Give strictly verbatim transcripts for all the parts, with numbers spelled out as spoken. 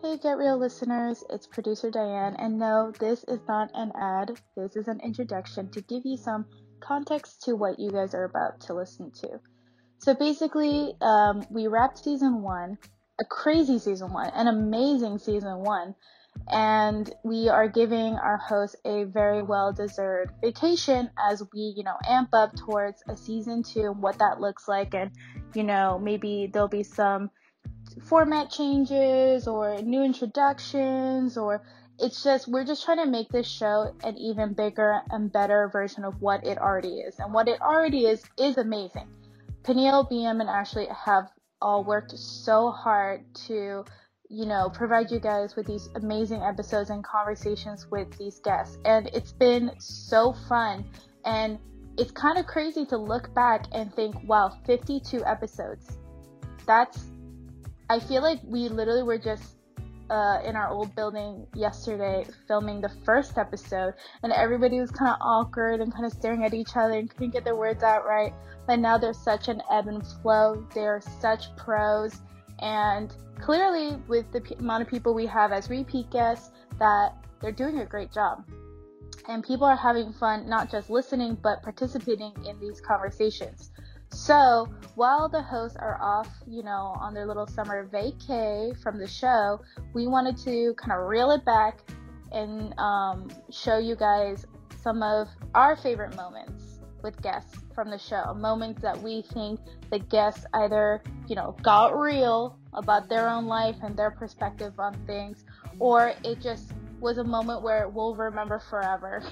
Hey Get Real listeners, it's producer Diane, and no, this is not an ad, this is an introduction to give you some context to what you guys are about to listen to. So basically, um, we wrapped season one, a crazy season one, an amazing season one, and we are giving our hosts a very well-deserved vacation as we, you know, amp up towards a season two and what that looks like, and, you know, maybe there'll be some format changes or new introductions, or it's just we're just trying to make this show an even bigger and better version of what it already is, and what it already is is amazing. Peniel, B M, and Ashley have all worked so hard to, you know, provide you guys with these amazing episodes and conversations with these guests, and it's been so fun. And it's kind of crazy to look back and think, wow, fifty-two episodes. That's I feel like we literally were just uh, in our old building yesterday filming the first episode, and everybody was kind of awkward and kind of staring at each other and couldn't get their words out right. But now there's such an ebb and flow. They're such pros, and clearly with the p- amount of people we have as repeat guests, that they're doing a great job. And people are having fun, not just listening, but participating in these conversations. So while the hosts are off, you know, on their little summer vacay from the show, we wanted to kind of reel it back and um, show you guys some of our favorite moments with guests from the show. Moments that we think the guests either, you know, got real about their own life and their perspective on things, or it just was a moment where we'll remember forever.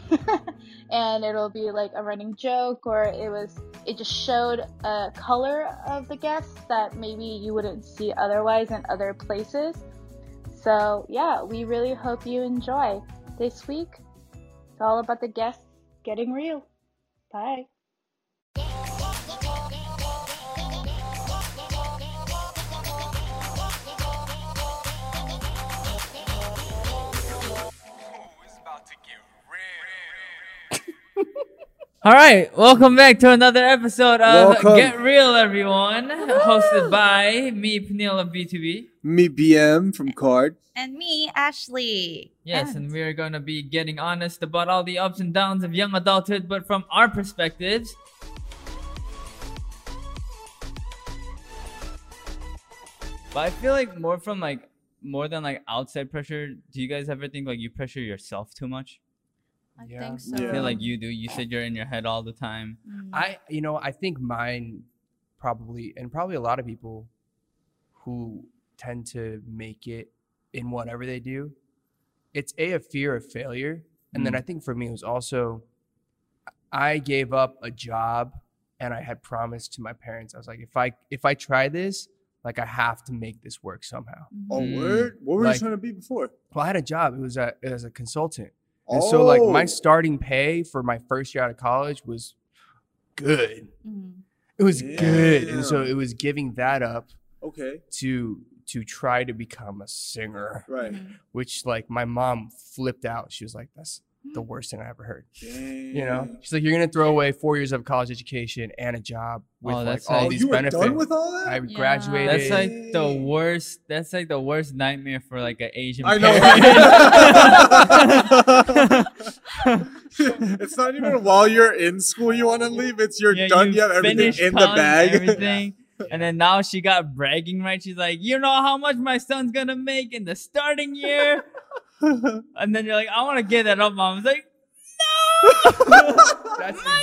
And it'll be like a running joke, or it was it just showed a color of the guests that maybe you wouldn't see otherwise in other places. So yeah, we really hope you enjoy. This week it's all about the guests getting real. Bye. All right, welcome back to another episode of Welcome. Get Real, everyone. Hosted by me, Peniel of B two B. Me, B M from Card. And me, Ashley. Yes, and we are going to be getting honest about all the ups and downs of young adulthood, but from our perspectives. But I feel like more from like, more than like outside pressure, do you guys ever think like you pressure yourself too much? I Yeah. think so. I feel like you do. You said you're in your head all the time. Mm. I, you know, I think mine probably, and probably a lot of people who tend to make it in whatever they do, it's a, a fear of failure. And then Mm. I think for me, it was also, I gave up a job and I had promised to my parents, I was like, if I, if I try this, like I have to make this work somehow. Oh, Mm. word? What were Like- you trying to be before? Well, I had a job. It was a, it was a consultant. And so like my Oh. starting pay for my first year out of college was good. Mm. It was good. And so Damn. it was giving that up Okay, to to try to become a singer, right. Mhm. which like my mom flipped out. She was like, that's the worst thing I ever heard. Damn. You know? She's like, you're gonna throw away four years of college education and a job with Oh, like that's all like- Oh, these you were benefits. done with all that? I Yeah. graduated. That's like the Dang. worst. That's like the worst nightmare for like an Asian. I know. parent. It's not even while you're in school you want to leave. It's you're Yeah, done. You have everything finished in the college, bag. Everything. And then now she got bragging rights. She's like, you know how much my son's gonna make in the starting year? And then you're like, I want to get that up, mom. It's like, no, That's my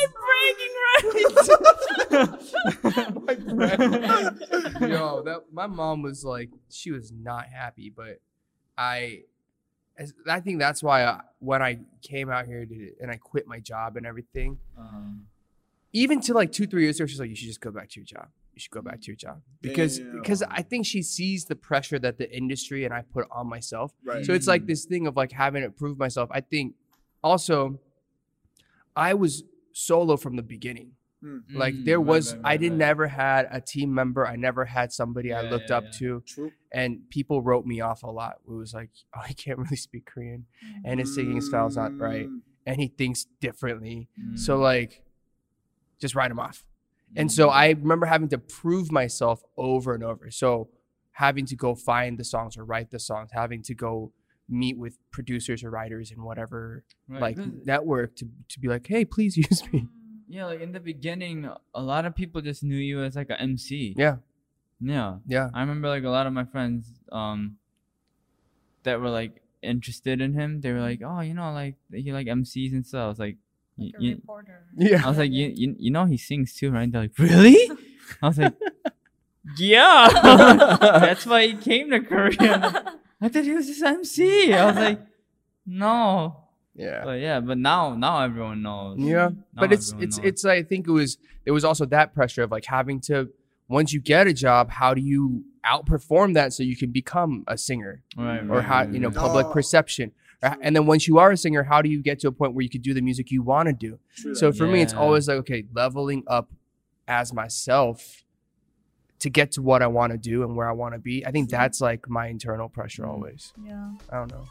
bragging rights. Yo, that my mom was like, she was not happy, but I, as, I think that's why I, when I came out here to, and I quit my job and everything, Um, even to like two, three years ago, she's like, you should just go back to your job. You should go back to your job because because Damn. I think she sees the pressure that the industry and I put on myself. Right. So it's like this thing of like having to prove myself. I think also I was solo from the beginning. Like Mm, there right, was, right, I right, did right. never had a team member. I never had somebody I Yeah, looked yeah, up yeah. to, True. and people wrote me off a lot. It was like, oh, he can't really speak Korean, and his singing style's not right, Mm. and he thinks differently. Mm. So like, just write him off. And so I remember having to prove myself over and over. So having to go find the songs or write the songs, having to go meet with producers or writers and whatever Right. like 'Cause- network to to be like, hey, please use me. Yeah, like in the beginning, a lot of people just knew you as like an M C. Yeah, Yeah. yeah, I remember like a lot of my friends um that were like interested in him. They were like, oh, you know, like he like M Cs and stuff. I was like, y- Like a you, reporter. yeah. I was like, you, you, you know, he sings too, right? They're like, really? I was like, yeah. That's why he came to Korea. I thought he was just M C. I was like, no. Yeah. But yeah, but now now everyone knows. Yeah, Now but it's everyone it's knows. it's I think it was there was also that pressure of like having to once you get a job, how do you outperform that so you can become a singer right, or right, how right, you know right. public Oh. perception, Or h- and then once you are a singer, how do you get to a point where you can do the music you want to do? So for me, it's Yeah. always like okay, leveling up as myself to get to what I want to do and where I want to be. I think that's like my internal pressure Mm. always. Yeah. I don't know.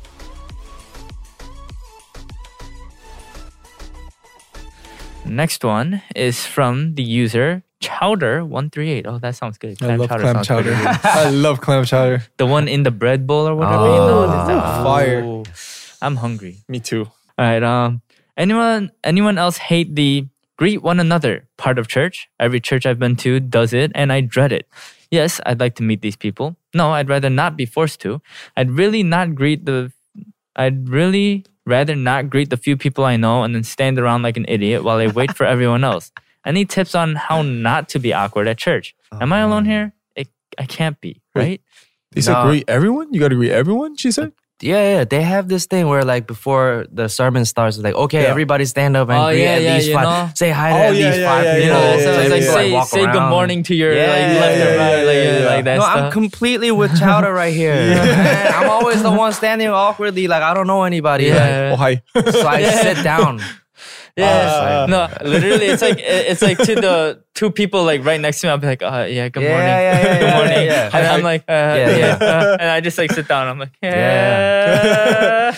Next one is from the user Chowder one three eight. Oh, that sounds good. I love clam sounds pretty chowder. good. I love clam chowder. The one in the bread bowl or whatever. Oh, you know? Is that- fire. Oh, I'm hungry. Me too. All right. Um. Anyone? Anyone else hate the greet one another part of church? Every church I've been to does it, and I dread it. Yes, I'd like to meet these people. No, I'd rather not be forced to. I'd really not greet the. I'd really rather not greet the few people I know and then stand around like an idiot while I wait for everyone else. Any tips on how not to be awkward at church? Am I alone here? It, I can't be, Wait. right? They said No. greet everyone? You got to greet everyone, she said? Yeah, yeah. They have this thing where like before the sermon starts, it's like, okay, Yeah. everybody stand up and Oh, greet yeah, at yeah, least you five. know? Say hi to Oh, at yeah, least yeah, five yeah, people. You know, yeah, so yeah, it's like yeah. say, walk say good around. morning to your Yeah, like yeah, left yeah, and right, yeah, like, yeah, like yeah. that No, stuff. I'm completely with Chowder right here. Man, I'm always the one standing awkwardly, like I don't know anybody. Yeah. Oh, hi. Like, so I Yeah. sit down. Yeah, Uh, no, literally, it's like it's like to the two people like right next to me. I'll be like, uh, yeah, good Yeah, morning, yeah, yeah, good yeah, morning, yeah, yeah. and I'm like, uh, yeah, Yeah, yeah. uh, and I just like sit down. I'm like, yeah.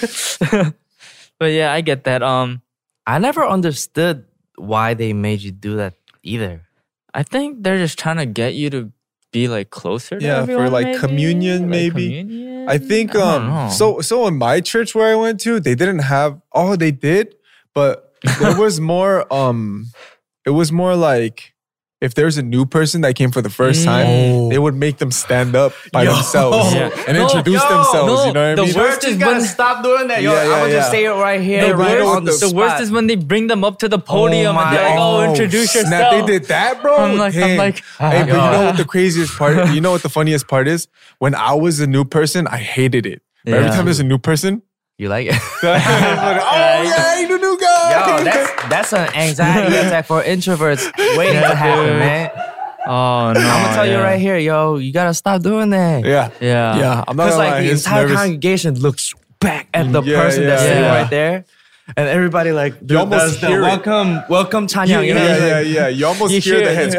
But yeah, I get that. Um, I never understood why they made you do that either. I think they're just trying to get you to be like closer. To Yeah, for, everyone, like, maybe? communion, Like, maybe. communion? I think I don't um know. so so in my church where I went to, they didn't have oh they did, but there was more um it was more like if there's a new person that came for the first time, Mm. they would make them stand up by Yo. themselves Yeah. and No, introduce yo, themselves. no, you know what I the mean? worst is when stop doing that. Yo, Yeah, yeah, I'm gonna just yeah. say it right here, the right worst, on the, the spot. worst is when they bring them up to the podium and my- they're like, "Oh, Oh, introduce snap, yourself." They did that, bro. I'm like, I'm Dang. like, hey, but you God. know what the craziest part? You know what the funniest part is? When I was a new person, I hated it. But every Yeah. time there's a new person, You like it? it's like, oh yeah, you the new guy. Yo, that's that's an anxiety attack for introverts waiting to happen, man. Oh no! I'm gonna tell you yeah. right here, yo, you gotta stop doing that. yeah, Yeah. yeah. I'm not Because gonna like lie, the it's entire nervous. congregation looks back at the Yeah, person that's yeah, sitting yeah. right there, and everybody like You almost does the hear it. welcome, welcome Tanya. You know, yeah, it's yeah, like, yeah. You almost You hear the hear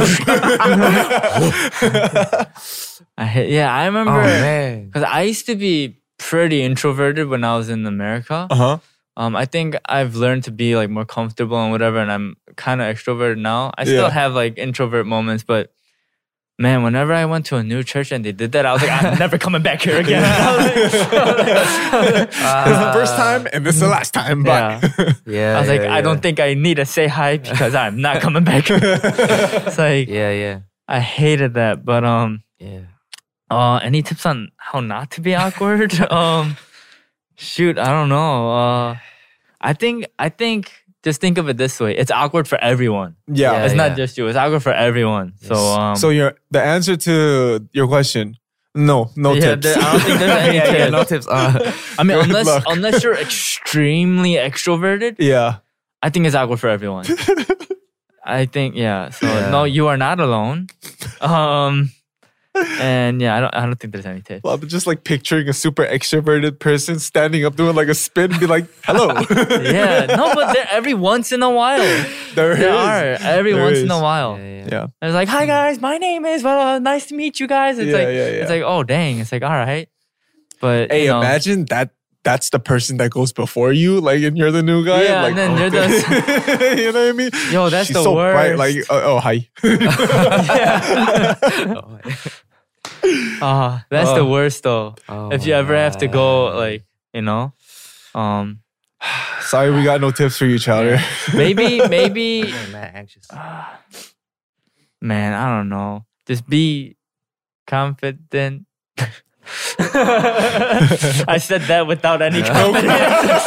heads. I hate, yeah, I remember oh man, because I used to be pretty introverted when I was in America. Uh huh. Um, I think I've learned to be like more comfortable and whatever, and I'm kind of extroverted now. I still Yeah. have like introvert moments, but man, whenever I went to a new church and they did that, I was like, I'm never coming back here again. I was like, I was like- This is the first time, and this is the last time. Bye. yeah. I was like, yeah, I don't yeah. think I need to say hi because I'm not coming back. It's like Yeah, yeah, I hated that, but um. yeah. Uh, any tips on how not to be awkward? um, shoot, I don't know. Uh, I think I think just think of it this way: it's awkward for everyone. Yeah. Yeah. It's not just you. It's awkward for everyone. So um, So your the answer to your question, no, no yeah, tips. there- I don't think there's any yeah, yeah, tips. no tips. Uh, I mean, Good unless luck. unless you're extremely extroverted, yeah. I think it's awkward for everyone. I think yeah. So Yeah. no, you are not alone. Um, and yeah, I don't I don't think there's any tips. Well, I'm just like picturing a super extroverted person standing up doing like a spin and be like, hello. Yeah, no, but there, every once in a while. there There is. are every There once in is. a while. yeah, yeah. Yeah. And it's like, hi guys, my name is well, nice to meet you guys. It's Yeah, like, yeah, yeah. it's like, oh dang, it's like, all right, but Hey, you know, imagine that that's the person that goes before you, like, and you're the new guy. Yeah, like, and then you're the- you know what I mean? yo, that's She's the so worst. bright, like, oh, oh hi. Yeah. Oh, Ah, that's the Oh. worst though. Oh If you my ever have to go, God. like, you know, um, Sorry, we got no tips for you, Chowder. maybe, maybe, I'm getting mad anxious. man, I don't know. Just be confident. I said that without any confidence.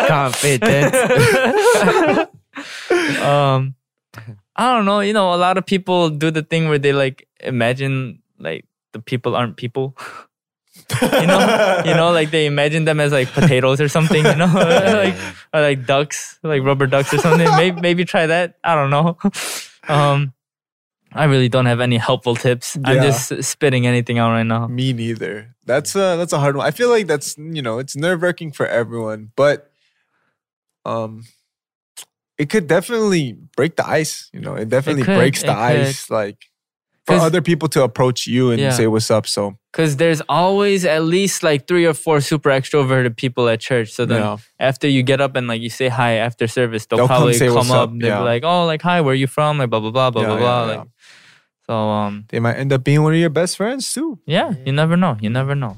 Be confident. um, I don't know. You know, a lot of people do the thing where they like imagine like the people aren't people. you know, you know, like they imagine them as like potatoes or something. You know, like or like ducks, like rubber ducks or something. Maybe maybe try that. I don't know. Um, I really don't have any helpful tips. I'm Yeah. just spitting anything out right now. Me neither. That's a that's a hard one. I feel like that's you know it's nerve wracking for everyone, but um, it could definitely break the ice. You know, it definitely could, breaks the it could. ice. Like for 'Cause- other people to approach you and Yeah. say what's up. So Because there's always at least like three or four super extroverted people at church. So then Yeah. after you get up and like you say hi after service, they'll, They'll come probably say come, what's up. up, They'll yeah. be like, oh, like, hi, where are you from? Like, blah, blah, blah, blah, Yeah, blah, yeah, blah. yeah. Like, so, um, they might end up being one of your best friends too. yeah, you never know. You never know.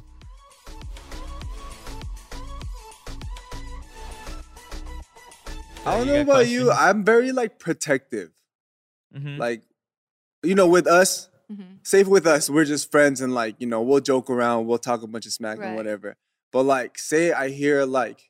I don't You know got about you. questions? I'm very like protective. Mhm. Like, you know, with us, Mhm. safe with us, we're just friends and like, you know, we'll joke around, we'll talk a bunch of smack Right. and whatever. But like, say I hear like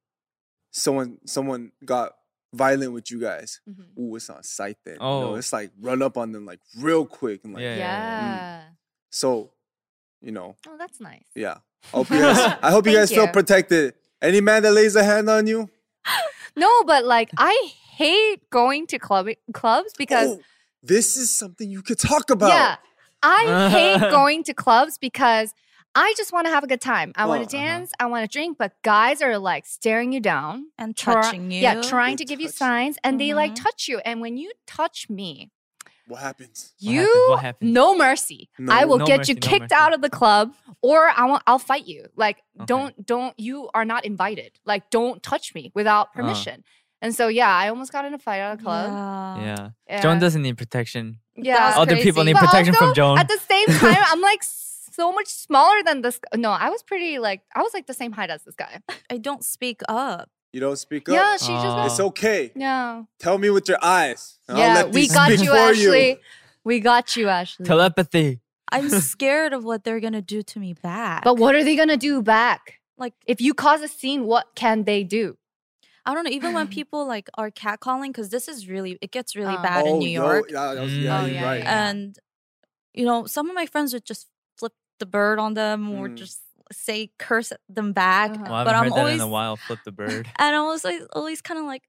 someone someone got violent with you guys. Mhm. Ooh, it's on sight then. You Oh. know, it's like run up on them like real quick and like Yeah, yeah, Yeah. so, you know, Oh, that's nice. yeah. I hope you guys I hope you Thank guys feel you. protected. Any man that lays a hand on you, No, but like I hate going to club clubs because oh, this is something you could talk about. yeah, I hate going to clubs because I just want to have a good time. I want Oh, to uh-huh. dance. I want to drink, but guys are like staring you down And try- touching you. Yeah, trying They to give you touch you. signs, and they like Mhm. touch you. And when you touch me, What happens? What you happens? What happens? no mercy. No- I will No get mercy, you no kicked mercy. out of the club, or I want I'll fight you. Like Okay. don't don't you are not invited. Like don't touch me without permission. And so yeah, I almost got in a fight at a club. Yeah. Yeah. Yeah. Joan doesn't need protection. Yeah. That's Other people crazy. need But protection also, from Joan. At the same time, I'm like so much smaller than this. No, I was pretty like I was like the same height as this guy. I don't speak up. You don't speak up? Yeah, she just Oh. It's okay. yeah. Tell me with your eyes. and I'll Yeah, let we these got speak you, for Ashley. We got you, Ashley. Telepathy. I'm scared of what they're gonna do to me back. But what are they gonna do back? like If you cause a scene, what can they do? I don't know. Even when people like are catcalling, because this is really it gets really Oh. bad oh, in New yo, York. yeah, that was- Mm. yeah, Oh, you're yeah, right. yeah. And you know, some of my friends would just flip the bird on them or Mm. just say curse at them back. Uh-huh. Well, I but haven't I'm heard always that in a while. Flip the bird. and I was like always kind of like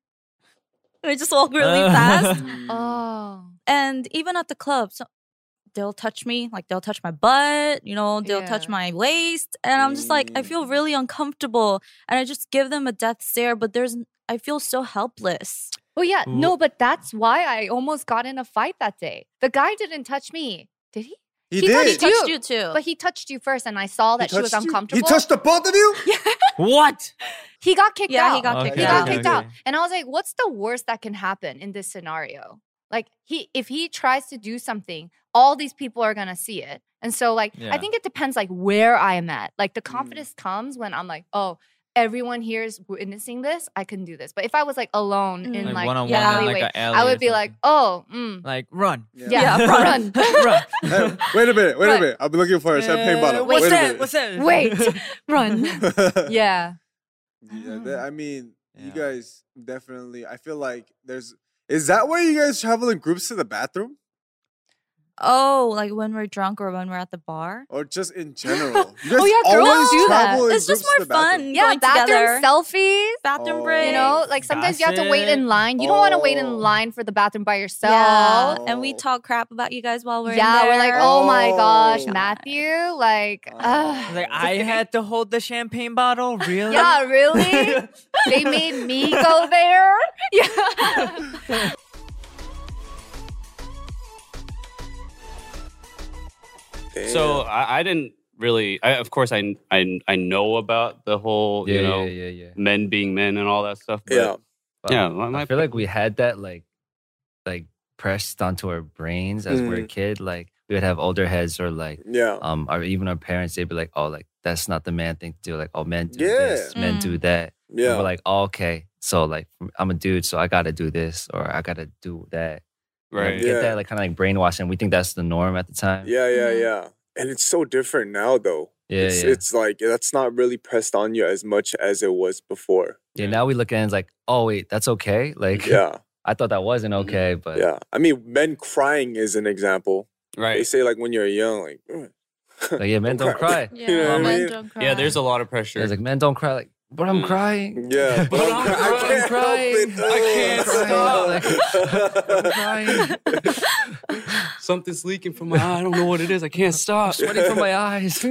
I just walk really Uh. fast. Mm. Oh. And even at the club, so they'll touch me, like they'll touch my butt, you know, they'll touch Yeah. my waist, and I'm just like I Mm. feel really uncomfortable, and I just give them a death stare, but there's I feel so helpless. Well, yeah, Ooh. no, but that's why I almost got in a fight that day. The guy didn't touch me. Did he? He, He did. touched He touched you. you too. But he touched you first, and I saw He that she was touched you? uncomfortable. He touched the both of you? What? He got kicked Yeah, out. he got Okay, kicked He out. got okay, kicked okay. out. And I was like, what's the worst that can happen in this scenario? Like he if he tries to do something, all these people are gonna see it. And so like Yeah. I think it depends like where I am at. Like the Mm. confidence comes when I'm like, oh, everyone here is witnessing this, I can do this. But if I was like alone Mm. in Like like, one-on-one the in, like, alleyway, a alley I or would be like, something. oh, mm, Like run. yeah, Yeah, run. Run. Hey, wait a minute, wait Right. a minute. I'm looking for a champagne Uh, bottle. What's wait that? A What's that? Wait, run. minute. Yeah. Yeah, that, I mean, you Yeah. guys definitely. I feel like there's. Is that why you guys travel in groups to the bathroom, Oh, like when we're drunk or when we're at the bar. or just in general? You guys Oh, yeah, girls always do that. travel in It's just groups to more the bathroom? fun. Yeah, going bathroom together. selfies. Bathroom Oh. break. You know, like sometimes you have to wait in Gossip. line. You don't want to wait in Oh. line for the bathroom by yourself. Yeah, and we Oh. talk crap about you guys while we're Yeah, in there. we're like, oh my gosh, Oh. Matthew, like, Oh. uh, Like I had to hold the champagne bottle. Really? yeah, really? They made me go there. Yeah. So I, I didn't really. I, of course, I, I I know about the whole Yeah, you know yeah, yeah, yeah. men being men and all that stuff. But Yeah. But Yeah, my- my I feel like we had that like, like pressed onto our brains as we're a Mm. kid. Like we would have older heads or like Yeah. um or even our parents, they'd be like, oh, like that's not the man thing to do. Like, oh, men do Yeah. this, men do that. And Yeah. we're like, oh, okay. So like I'm a dude, so I gotta do this or I gotta do that. Like, Right. we Yeah. get that like kind of like brainwashed, and we think that's the norm at the time. Yeah, yeah, Mhm. yeah. And it's so different now, though. Yeah, it's, yeah. it's like that's not really pressed on you as much as it was before. Yeah, now we look at it as like, oh wait, that's okay. Like, Yeah, I thought that wasn't okay, but yeah. I mean, men crying is an example. They Right. say like when you're young, like, "Mm." like, yeah, men don't cry. Yeah, You know what I men mean? don't cry. Yeah, there's a lot of pressure. It's like men don't cry. Like, but I'm Mm. crying. Yeah, but, But I'm, I'm cry- I can't crying. help it. I can't Ugh. I'm crying. Something's leaking from my eye. I don't know what it is. I can't stop. Sweating from my eyes.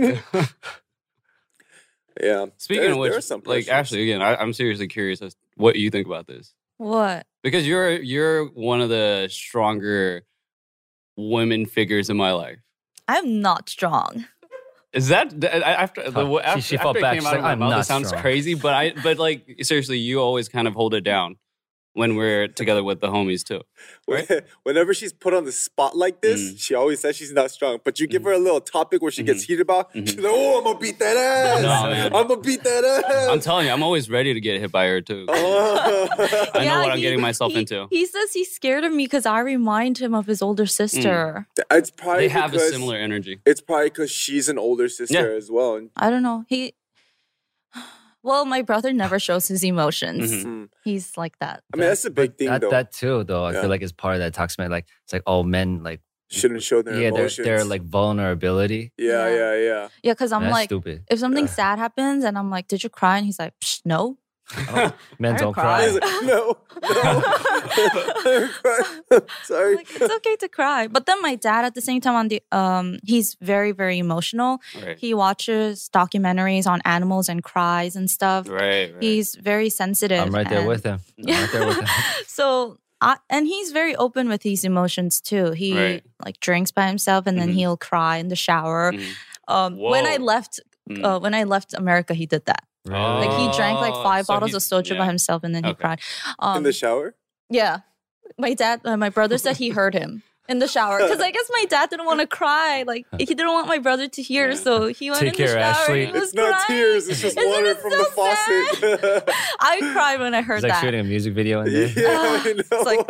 Yeah. Speaking There- of which, there are some like pressures. Ashley, again, I, I'm seriously curious as what you think about this What? because you're you're one of the stronger women figures in my life. I'm not strong. Is that th- I- after the Huh. after, She- she after fought it back. came She's out of like, my "I'm mouth? not It sounds strong." crazy, but I but like seriously, you always kind of hold it down when we're together with the homies too. When- Whenever she's put on the spot like this, Mm. she always says she's not strong. But you give her a little topic where she gets heated about, Mhm. she's like, "Oh, I'm gonna beat that ass. No, man. I'm gonna beat that ass." I'm telling you, I'm always ready to get hit by her too. Oh. I know Yeah, what I'm he- getting myself he- into. He says he's scared of me because I remind him of his older sister. It's probably They have a because- similar energy. It's probably because she's an older sister Yeah. as well. And, I don't know. He. Well, my brother never shows his emotions. Mhm. mm, He's like that. I mean, that's a big thing, that, though. that too, though. I Yeah. feel like it's part of that toxic. Like, it's like, oh, men, like, Shouldn't show their yeah, their, emotions. their like vulnerability. yeah, Yeah. yeah, yeah. Yeah, because I'm That's like, stupid. if something Yeah. sad happens and I'm like, "Did you cry?" and he's like, Psh, "No." Men I don't cry. cry. He's like, no, no. Sorry. Like, it's okay to cry. But then my dad, at the same time, on the um, he's very, very emotional. Right. He watches documentaries on animals and cries and stuff. Right, right. He's very sensitive. I'm right there and- with him. I'm Yeah. right there with him. So, I, and he's very open with his emotions too. He Right. like drinks by himself and then Mhm. he'll cry in the shower. Mhm. Um, when I Whoa. left, Mm. uh, when I left America, he did that. Really? Like he drank like Oh, five so bottles of he's- soju by yeah. himself and then he Okay. cried. Um, In the shower? yeah, my dad, uh, my brother said he heard him in the shower because I guess my dad didn't want to cry. Like he didn't want my brother to hear, so he went Take in the care, shower. Ashley. And he was It's not crying. tears, it's just Isn't water it from so the sad? faucet. I cried when I heard He's like that. shooting a music video in Yeah, there. I know. like-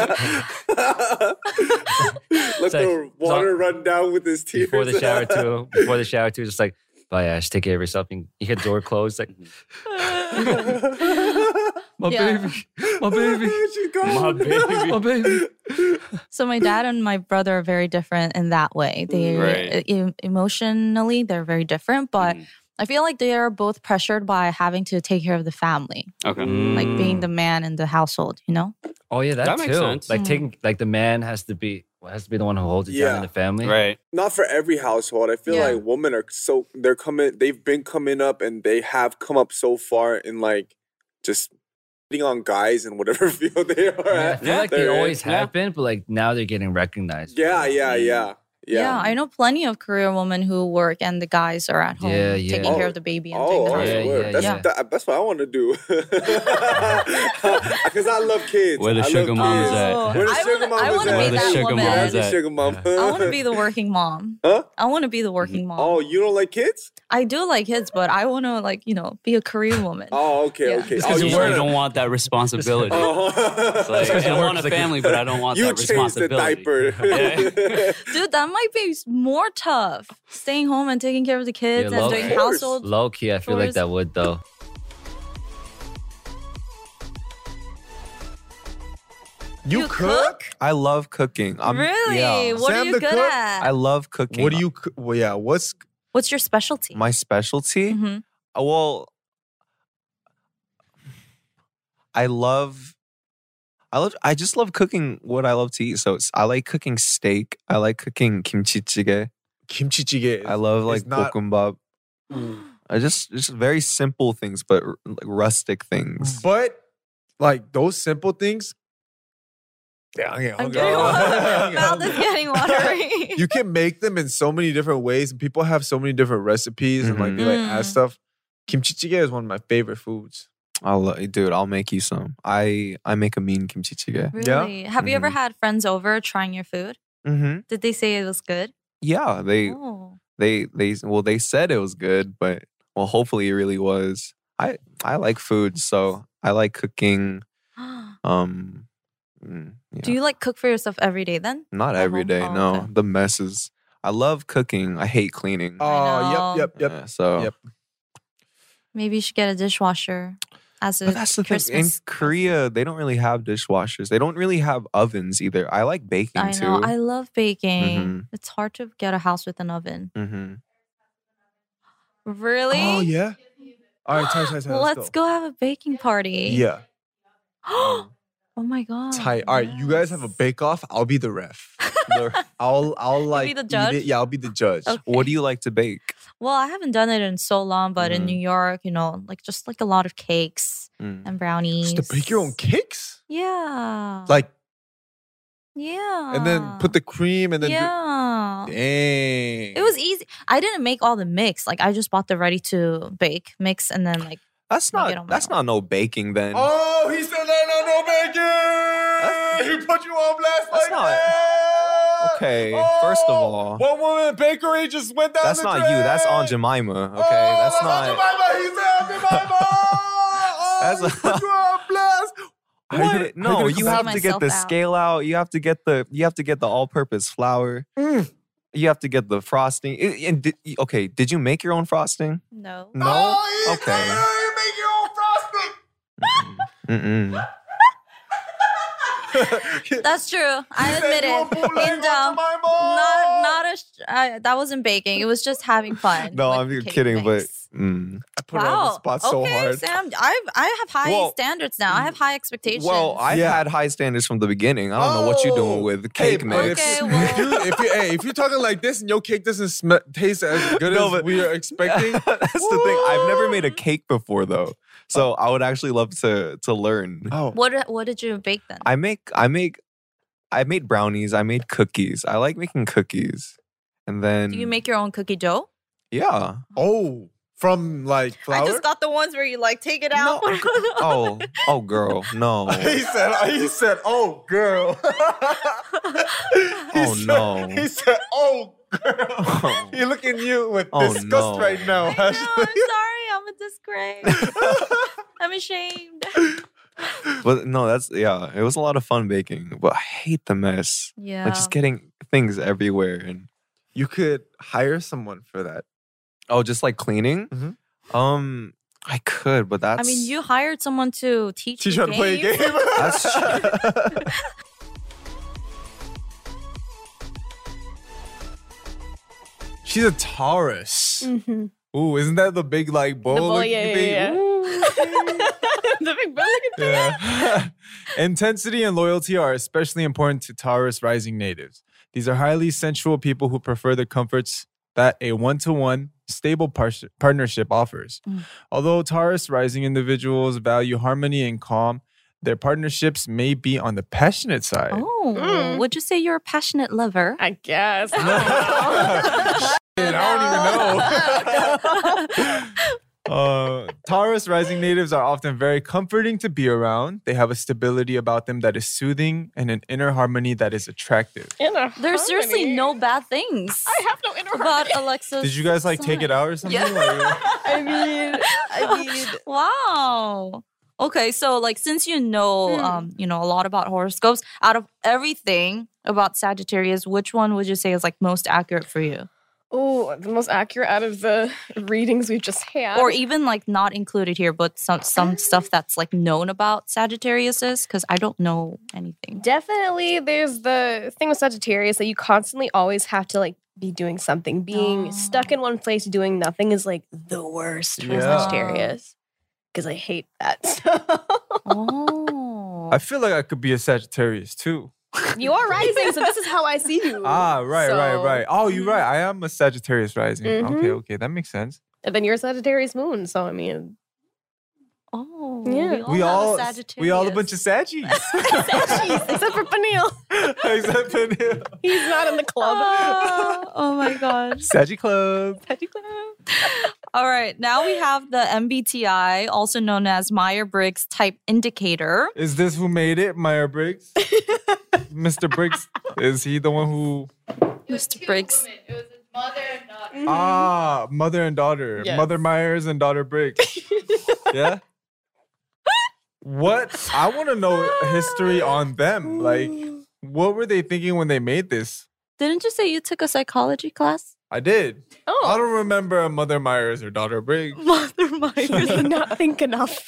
Let like- the water run down with his tears. Before the shower too. Before the shower too. Just like, bye, Ash. Take care of yourself. You, you hear the door closed. Like, my Yeah. baby, my baby, She's gone. My baby. my baby. So my dad and my brother are very different in that way. They Right. e- emotionally they're very different, but Mhm. I feel like they are both pressured by having to take care of the family, Okay. like being Mm. the man in the household. You know? Oh yeah, that, That too. makes sense. Like Mm. taking, like the man has to be has to be the one who holds it down Yeah. in the family. Right. Not for every household. I feel Yeah. like women are so they're coming. They've been coming up, and they have come up so far in like just hitting on guys in whatever field they are Yeah, I at. feel like they they're in. always Yeah. have been, but like now they're getting recognized. Yeah, yeah, yeah, Yeah. yeah. I know plenty of career women who work and the guys are at home Yeah, yeah. taking care Oh. of the baby and Oh, doing the oh, Yeah, household. word. yeah, that's, yeah. That, that's what I want to do. Because I love kids. Where the I love sugar mamas kids. at? Oh, Where the I sugar wanna- mamas I wanna at? be Where the that sugar woman. mamas Yeah, at? sugar mama. I want to be the working mom. Huh? I want to be the working mom. Oh, you don't like kids? I do like kids, but I want to like you know be a career woman. Oh, okay, Yeah. okay. It's Oh, because you you, wanna- don't want that responsibility. Oh. It's like, I don't want a family, but I don't want You that changed the responsibility. diaper. Yeah. Dude, that might be more tough. Staying home and taking care of the kids Yeah, and low- doing Of course. household. Low key, I feel like Chores. that would though. You, You cook? cook? I love cooking. I'm, Really? Yeah. What Sam are you the good cook? at? I love cooking. What do you? coo- Well, yeah. What's What's your specialty? My specialty? Mhm. Uh, Well, I love, I love, I just love cooking what I love to eat. So it's, I like cooking steak. I like cooking kimchi jjigae. kimchi jjigae? I love like It's not- bokkeumbap. I just just very simple things, but r- like rustic things. But like those simple things. Yeah, I'm getting I'm hungry. getting I'm watery. getting Mouth is hungry. getting watery. You can make them in so many different ways, and people have so many different recipes, and like they like add Mm. stuff. Kimchi jjigae is one of my favorite foods. I'll lo- dude, I'll make you some. I I make a mean kimchi jjigae. Really? Have you ever Mhm. had friends over trying your food? Mm-hmm. Did they say it was good? Yeah, they Oh. they they well they said it was good, but well hopefully it really was. I I like food, so I like cooking. Um, mm, yeah. Do you like cook for yourself every day then? Not at every home? day. Oh, No, okay. the messes. I love cooking. I hate cleaning. Oh, know. yep, yep, yep. Yeah, so Yep. Maybe you should get a dishwasher as a But that's the thing. In Christmas. Korea, they don't really have dishwashers. They don't really have ovens either. I like baking I too. know. I love baking. Mhm. It's hard to get a house with an oven. mm-hmm. Really? Oh yeah. All right, tight, tight, tight. Let's, Let's, go. have a baking party. Yeah, oh my god. tight. All right, you guys have a yes. bake off. I'll be the ref. I'll I'll like the eat judge? it. Yeah, I'll be the judge. Okay. What do you like to bake? Well, I haven't done it in so long, but in Mhm. New York, you know, like just like a lot of cakes Mm. and brownies. Just to bake your own cakes, Yeah. like, yeah. and then put the cream and then. Do, yeah. dang. It was easy. I didn't make all the mix. Like I just bought the ready to bake mix and then like That's Make it on not. my That's own. not no baking then. Oh, he said no, no, no bacon. He put you on blast That's like not- that. Okay, first of all- one woman bakery just went down. That's the not you. That's drain. Aunt Jemima. Okay, Oh, that's Aunt not. Jemima. He said Aunt Jemima. Oh, That's he a- put you on blast. How you What? gonna- how No, gonna you come have back? to get the myself out. scale out. You have to get the. You have to get the all-purpose flour. Mm. You have to get the frosting. I- And did, okay, did you make your own frosting? no. No. Oh, he Okay. said, "Hey, you make your own frosting." Mm-mm. That's true. I He said admit you a it. bootleg And, Aunt um, Jemima. not not a sh- I, that wasn't baking. It was just having fun. No, with I'm cake kidding, mix. but mm. I put her on the Wow. spot so okay, hard. Sam. I I have high Well, standards now. I have high expectations. well, I've Yeah. had high standards from the beginning. I don't know what you're doing Oh. with Hey, cake but mix. if, Okay, if well- you, if you, hey, if you're talking like this and your cake doesn't sm- taste as good No, as but- we are expecting, That's the thing. I've never made a cake before though, so I would actually love to to learn. oh, what what did you bake then? I make I make I made brownies. I made cookies. I like making cookies, and then Do you make your own cookie dough? yeah. oh, from like flour. I just got the ones where you like take it out. Oh oh girl, no. He said, he said, oh, girl. He Oh, said- no. He said, oh, girl. Oh. He looking at you with Oh, disgust no. right now. I know, I'm Ashley. sorry. I'm a disgrace. I'm ashamed. But no, that's yeah. It was a lot of fun baking, but I hate the mess. Yeah. Like just getting things everywhere and You could hire someone for that. oh, just like cleaning. Mhm. Um, I could, but that's I mean, you hired someone to teach, Teach you her to play a games. game. That's She's a Taurus. Mm-hmm. Ooh, isn't that the big like bowl? bowl, looking yeah, yeah, thing? yeah. Ooh. The big bill, look at that. Yeah. Intensity and loyalty are especially important to Taurus rising natives. These are highly sensual people who prefer the comforts that a one-to-one stable par- partnership offers. Mm. Although Taurus rising individuals value harmony and calm, their partnerships may be on the passionate side. Oh, Mm. would you say you're a passionate lover? I guess. Shit, I don't even know. Uh, Taurus rising natives are often very comforting to be around. They have a stability about them that is soothing and an inner harmony that is attractive. Inner There's seriously harmony. no bad things I have no inner about harmony. Alexa's. Did you guys like take it sign. out or something? Yeah. Like, I mean, I mean, Wow. Okay, so like since you know, Hmm. um, you know a lot about horoscopes, out of everything about Sagittarius, which one would you say is like most accurate for you, oh, the most accurate out of the readings we've just had. or even like not included here, but some some stuff that's like known about Sagittarius is because I don't know anything. Definitely, there's the thing with Sagittarius that you constantly always have to like be doing something. Being Oh. stuck in one place doing nothing is like the worst for Yeah. Sagittarius. Because I hate that. Oh, I feel like I could be a Sagittarius too. You are rising, so this is how I see you. Ah, right, right, So- right. Oh, you're right. I am a Sagittarius rising. Mhm. Okay, okay, that makes sense. And then you're a Sagittarius moon, so I mean, oh, Yeah. We have a all, Sagittarius. we all a bunch of Saggies. except for Peniel. Except for him. He's not in the club. Oh, oh my god. Saggy Club. Saggy club. All right, now we have the M B T I, also known as Myers-Briggs Type Indicator. Is this who made it, Meyer Briggs? Mister Briggs? Is he the one who Mister Briggs. Ah, mother and daughter. Yes. Mother Myers and daughter Briggs. Yeah. What? I want to know history on them. Like, what were they thinking when they made this? Didn't you say you took a psychology class? I did. Oh. I don't remember a Mother Myers or daughter Briggs. Mother Myers. Did not think enough.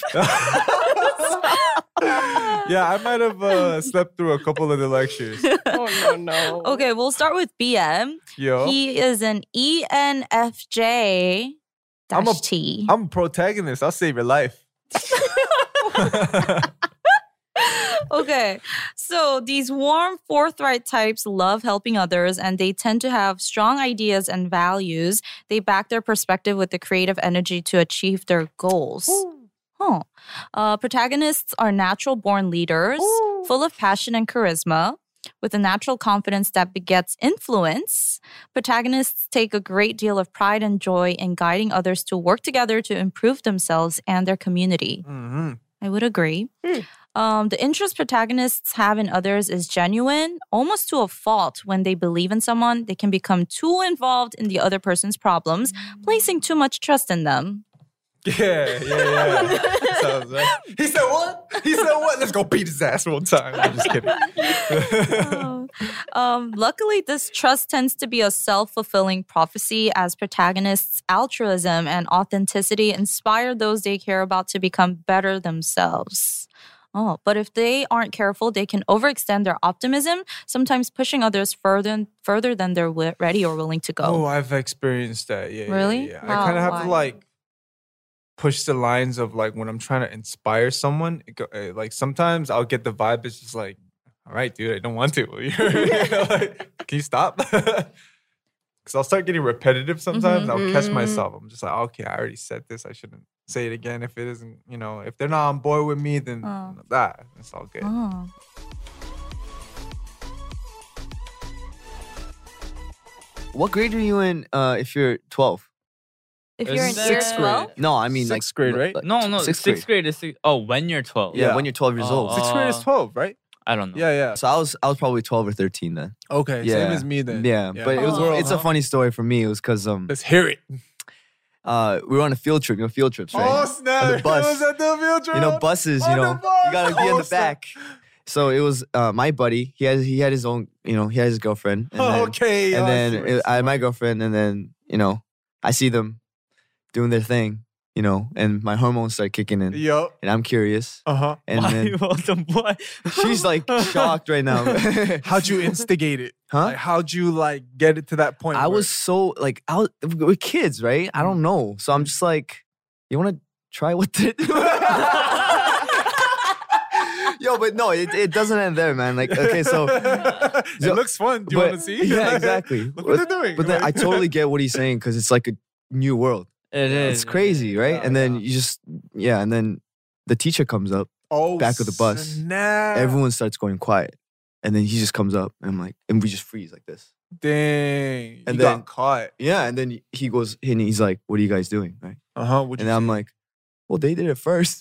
Yeah, I might have uh, slept through a couple of the lectures. Oh no no. Okay, we'll start with B M. Yo, He is an E N F J I'm dash a- T. I'm a protagonist. I'll save your life. Okay, so these warm, forthright types love helping others and they tend to have strong ideas and values. They back their perspective with the creative energy to achieve their goals. Huh. Uh, protagonists are natural born leaders, full of passion and charisma, with a natural confidence that begets influence. Protagonists take a great deal of pride and joy in guiding others to work together to improve themselves and their community. Mm-hmm. I would agree. Um, the interest protagonists have in others is genuine, almost to a fault. When they believe in someone, they can become too involved in the other person's problems, placing too much trust in them. Yeah, yeah, yeah. Sounds right. He said what? He said what? Let's go beat his ass one time. I'm just kidding. Oh. Um, luckily, this trust tends to be a self-fulfilling prophecy as protagonists' altruism and authenticity inspire those they care about to become better themselves. Oh, but if they aren't careful, they can overextend their optimism, sometimes pushing others further further than they're wi- ready or willing to go. Oh, I've experienced that. Yeah, yeah, Really? Yeah, How? I kind of have to Why? like push the lines of like when I'm trying to inspire someone. It go, eh, like sometimes I'll get the vibe. It's just like, all right, dude, I don't want to. You know, like, can you stop? Because I'll start getting repetitive sometimes. I'll catch Mhm. myself. I'm just like, okay, I already said this. I shouldn't say it again. If it isn't, you know, if they're not on board with me, then Oh. that it's all good. Oh. What grade are you in uh, if you're twelve? If Isn't you're in that- year Sixth twelve, No, I mean Sixth like grade, right? like No, no, sixth sixth, grade. grade. is six, oh when you're twelve. Yeah, Yeah. when you're twelve years Oh, old. Sixth grade is Uh, twelve, right? I don't know. Yeah, yeah. So I was I was probably twelve or thirteen then. Okay, Yeah. same as me then. Yeah, but it was Oh. it's a funny story for me. It was because um Let's hear it. uh we were on a field trip. You know field trips, right? Oh snap! On the bus. It was at the field trip. You know buses. You On the know bus. you gotta be in Oh, the snap. back. So it was uh, my buddy. He has he had his own. You know he had his girlfriend. And then, Okay. And I then see what it- you're I had my saying. girlfriend, and then you know I see them doing their thing. You know, and my hormones start kicking in, Yup. and I'm curious. Uh huh. And Why then you want them boy? she's like shocked right now. How'd you instigate it? Huh? Like, how'd you like get it to that point? I where- was so like I was we're kids, right? I don't know. So I'm just like, you want to try what the Yo, but no, it, it doesn't end there, man. Like, okay, so it so- looks fun. Do you but- want to see? Yeah, exactly. Look what they're doing. But then I Like- totally get what he's saying because it's like a new world. It is. It's crazy, right? Yeah, and then yeah. you just yeah, and then the teacher comes up, oh, back of the bus. Snap. everyone starts going quiet, and then he just comes up, and I'm like, and we just freeze like this. Dang. And you then- got caught. Yeah, and then he goes and he's like, "What are you guys doing?" Right? Uh huh. And I'm like, "Well, they did it first."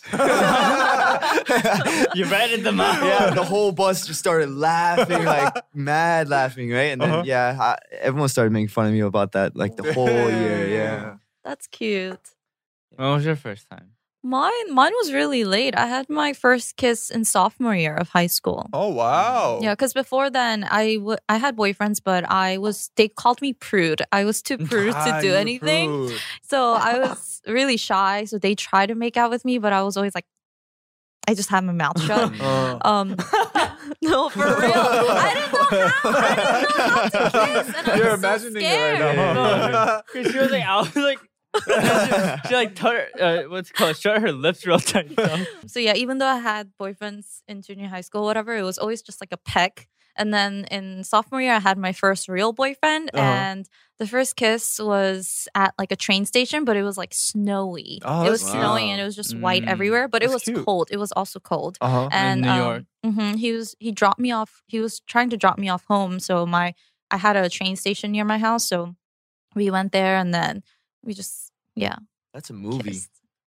You ratted them out. Yeah, the whole bus just started laughing, like mad laughing, right? And then Uh-huh. yeah, I, everyone started making fun of me about that, like the whole year. Yeah. that's cute. When was your first time? Mine, mine was really late. I had my first kiss in sophomore year of high school. Oh wow. Yeah, because before then I w- I had boyfriends, but I was they called me prude. I was too prude to Ah, do you anything. prude. So I was really shy. So they tried to make out with me, but I was always like, I just had my mouth shut. Uh, um, no, for real. I didn't know how. I didn't know how to kiss, and I You're was so imagining it scared. right now. No, Cause she was like, I was like, she, she like tut her, uh, what's it called, shut her lips real tight. So. So yeah, even though I had boyfriends in junior high school, whatever, it was always just like a peck. And then in sophomore year, I had my first real boyfriend, Uh-huh. and the first kiss was at like a train station, but it was like snowy. Oh, it was that's snowing cute. and it was just white Mm. everywhere, but it was That's cute. cold. It was also cold. Uh huh. And New um, York. mhm, he was he dropped me off. He was trying to drop me off home. So my I had a train station near my house, so we went there, and then we just yeah That's a movie. kissed.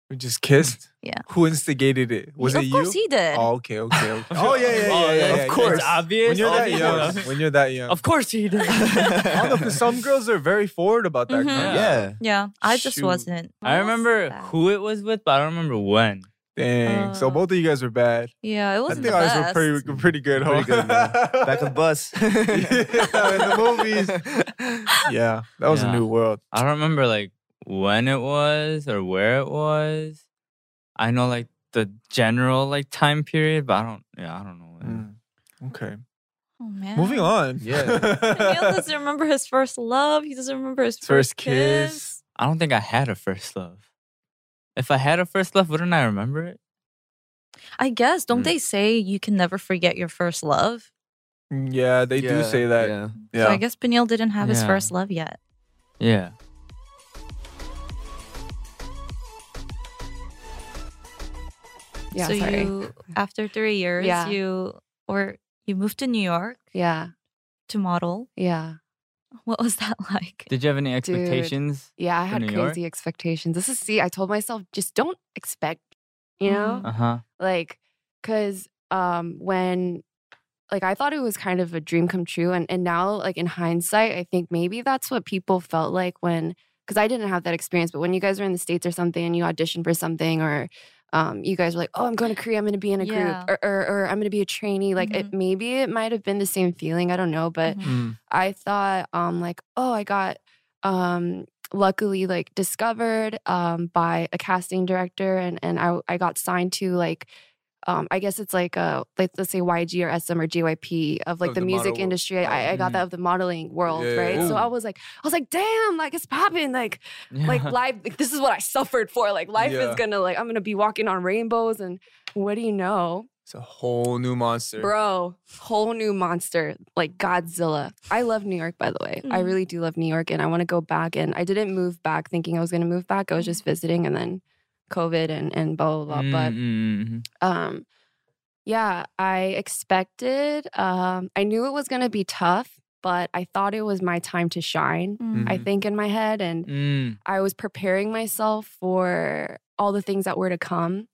We just kissed? Yeah. Who instigated it? Was Of it you? course he did. Oh, okay, okay, okay. Oh, yeah, yeah, yeah, Oh, yeah, yeah. of yeah, course. yeah. Obvious. When you're that Obvious. young. When you're that young. Of course he did. I don't know, because some girls are very forward about that. Mhm. kind of- Yeah. Yeah, I just Shoot. wasn't. I remember who it was with, but I don't remember when. Dang. so Uh, both of you guys were bad. Yeah, it I wasn't think the ours best. were pretty, pretty good. Pretty huh? good, man. Back of the bus. yeah, in the movies. Yeah, that was Yeah. a new world. I don't remember like when it was or where it was. I know like the general like time period, but I don't. Yeah, I don't know. When. Mm, okay. Oh man. Moving on. Yeah. Neil doesn't remember his first love. He doesn't remember his First first, kiss. kiss. I don't think I had a first love. If I had a first love, wouldn't I remember it? I guess. Don't Mm. they say you can never forget your first love? Yeah, they do Yeah, say that. yeah. Yeah. So I guess Peniel didn't have his Yeah. first love yet. Yeah. Yeah, so sorry. you, after three years, Yeah. you or you moved to New York Yeah. to model. Yeah. What was that like? Did you have any expectations? Yeah, I for had New crazy York? expectations. This is see, I told myself just don't expect, you know? Uh huh. Like cuz um when like I thought it was kind of a dream come true and and now like in hindsight, I think maybe that's what people felt like when cuz I didn't have that experience, but when you guys were in the States or something and you auditioned for something or um, you guys were like, oh, I'm going to Korea, I'm going to be in a Yeah. group, or, or, or I'm going to be a trainee. Like, it, maybe it might have been the same feeling. I don't know. But Mm. I thought, um, like, oh, I got um, luckily like discovered um, by a casting director, and and I I got signed to like. Um, I guess it's like uh like let's say Y G or S M or J Y P of like Of the, the music model world. industry. I, I got Mhm. that of the modeling world, Yeah, right? yeah. So I was like, I was like, damn, like it's popping, like like life. Like, this is what I suffered for. Like life Yeah. is gonna like I'm gonna be walking on rainbows, and what do you know, It's a whole new monster. bro? Whole new monster, like Godzilla. I love New York, by the way. I Mm. really do love New York, and I want to go back. And I didn't move back thinking I was gonna move back. I was just visiting, and then COVID and and blah blah blah. But Mm-hmm. um yeah, I expected um I knew it was going to be tough, but I thought it was my time to shine. I Mhm. think in my head, and Mm. I was preparing myself for all the things that were to come.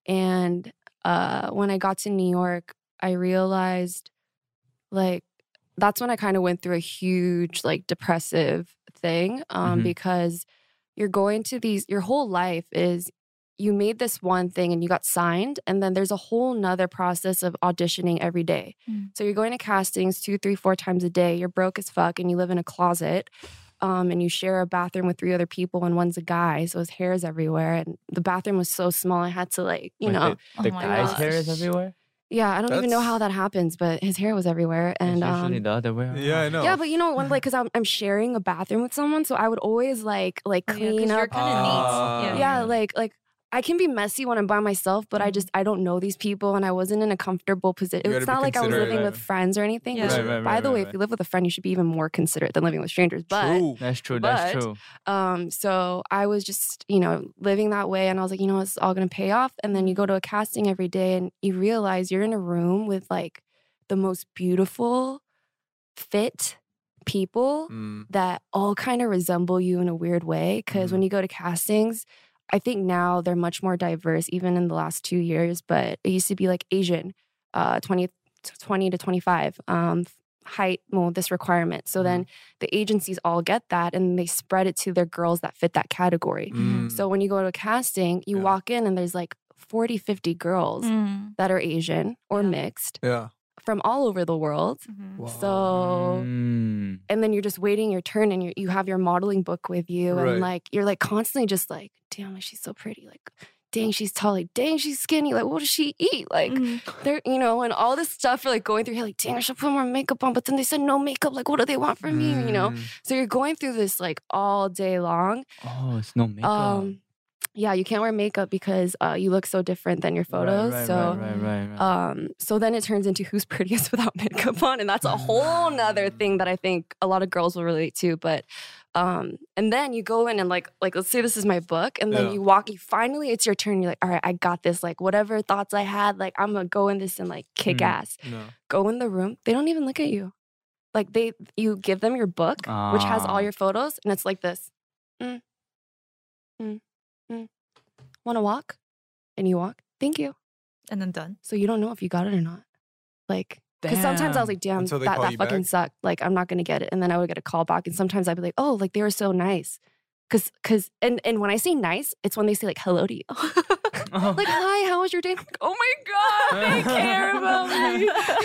And uh when I got to New York, I realized like that's when I kind of went through a huge like depressive thing um Mhm. because you're going to these your whole life is you made this one thing and you got signed, and then there's a whole nother process of auditioning every day. Mm. So you're going to castings two, three, four times a day. You're broke as fuck and you live in a closet. Um, and you share a bathroom with three other people, and one's a guy, so his hair is everywhere. And the bathroom was so small, I had to like, you Wait, know, the, the Oh my guy's hair is gosh. everywhere. yeah, I don't even know That's- how that happens, but his hair was everywhere. And it's usually um, the other way. Yeah, I around. know. yeah, but you know, when like, cause I'm I'm sharing a bathroom with someone, so I would always like like Oh, yeah, 'cause clean you're up. kinda Ah. neat. Yeah. yeah, like like I can be messy when I'm by myself, but I just I don't know these people, and I wasn't in a comfortable position. You gotta It's be not like I was considerate, living right. with friends or anything. Yeah. which, Right, right, by right, the right, way, right. if you live with a friend, you should be even more considerate than living with strangers. But True. That's true. That's But- true. um, so I was just, you know, living that way, and I was like, you know, it's all gonna pay off. And then you go to a casting every day, and you realize you're in a room with like the most beautiful, fit people Mm. that all kind of resemble you in a weird way. Because when you go to castings, I think now they're much more diverse, even in the last two years. But it used to be like Asian, uh, twenty, twenty to twenty-five, um, height, well, this requirement. So then the agencies all get that, and they spread it to their girls that fit that category. Mm. So when you go to a casting, you Yeah. walk in and there's like forty, fifty girls Mm. that are Asian or Yeah. mixed Yeah. from all over the world. Mhm. Wow. So Mm. and then you're just waiting your turn, and you you have your modeling book with you, Right. and like you're like constantly just like, damn, like, she's so pretty, like dang, she's tall, like dang, she's skinny, like what does she eat, like Mhm. they're you know, and all this stuff are like going through here, like dang, I should put more makeup on, but then they said no makeup, like what do they want from me, you know? Mm. So you're going through this like all day long. Oh, it's no makeup. Um, yeah, you can't wear makeup because uh, you look so different than your photos. Right, right, so. right, right, right, right. Um, so then it turns into who's prettiest without makeup on, and that's a whole nother thing that I think a lot of girls will relate to. But um, and then you go in and like like let's say this is my book, and then Yeah. you walk. You finally, it's your turn. You're like, all right, I got this. Like whatever thoughts I had, like I'm gonna go in this and like kick Mm. ass. No. Go in the room. They don't even look at you. Like they, you give them your book, which has all Ah. your photos, and it's like this. Mm, mm, mm. want to walk? And you walk. Thank you. And then done. So you don't know if you got it or not. Like, because sometimes I was like, damn, Until they that, call that you fucking back? sucked. Like, I'm not going to get it. And then I would get a call back. And sometimes I'd be like, oh, like they were so nice. Cause, cause, and, and when I say nice, it's when they say like, hello to you. Like, hi, how was your day? I'm like, oh my God, they care about me.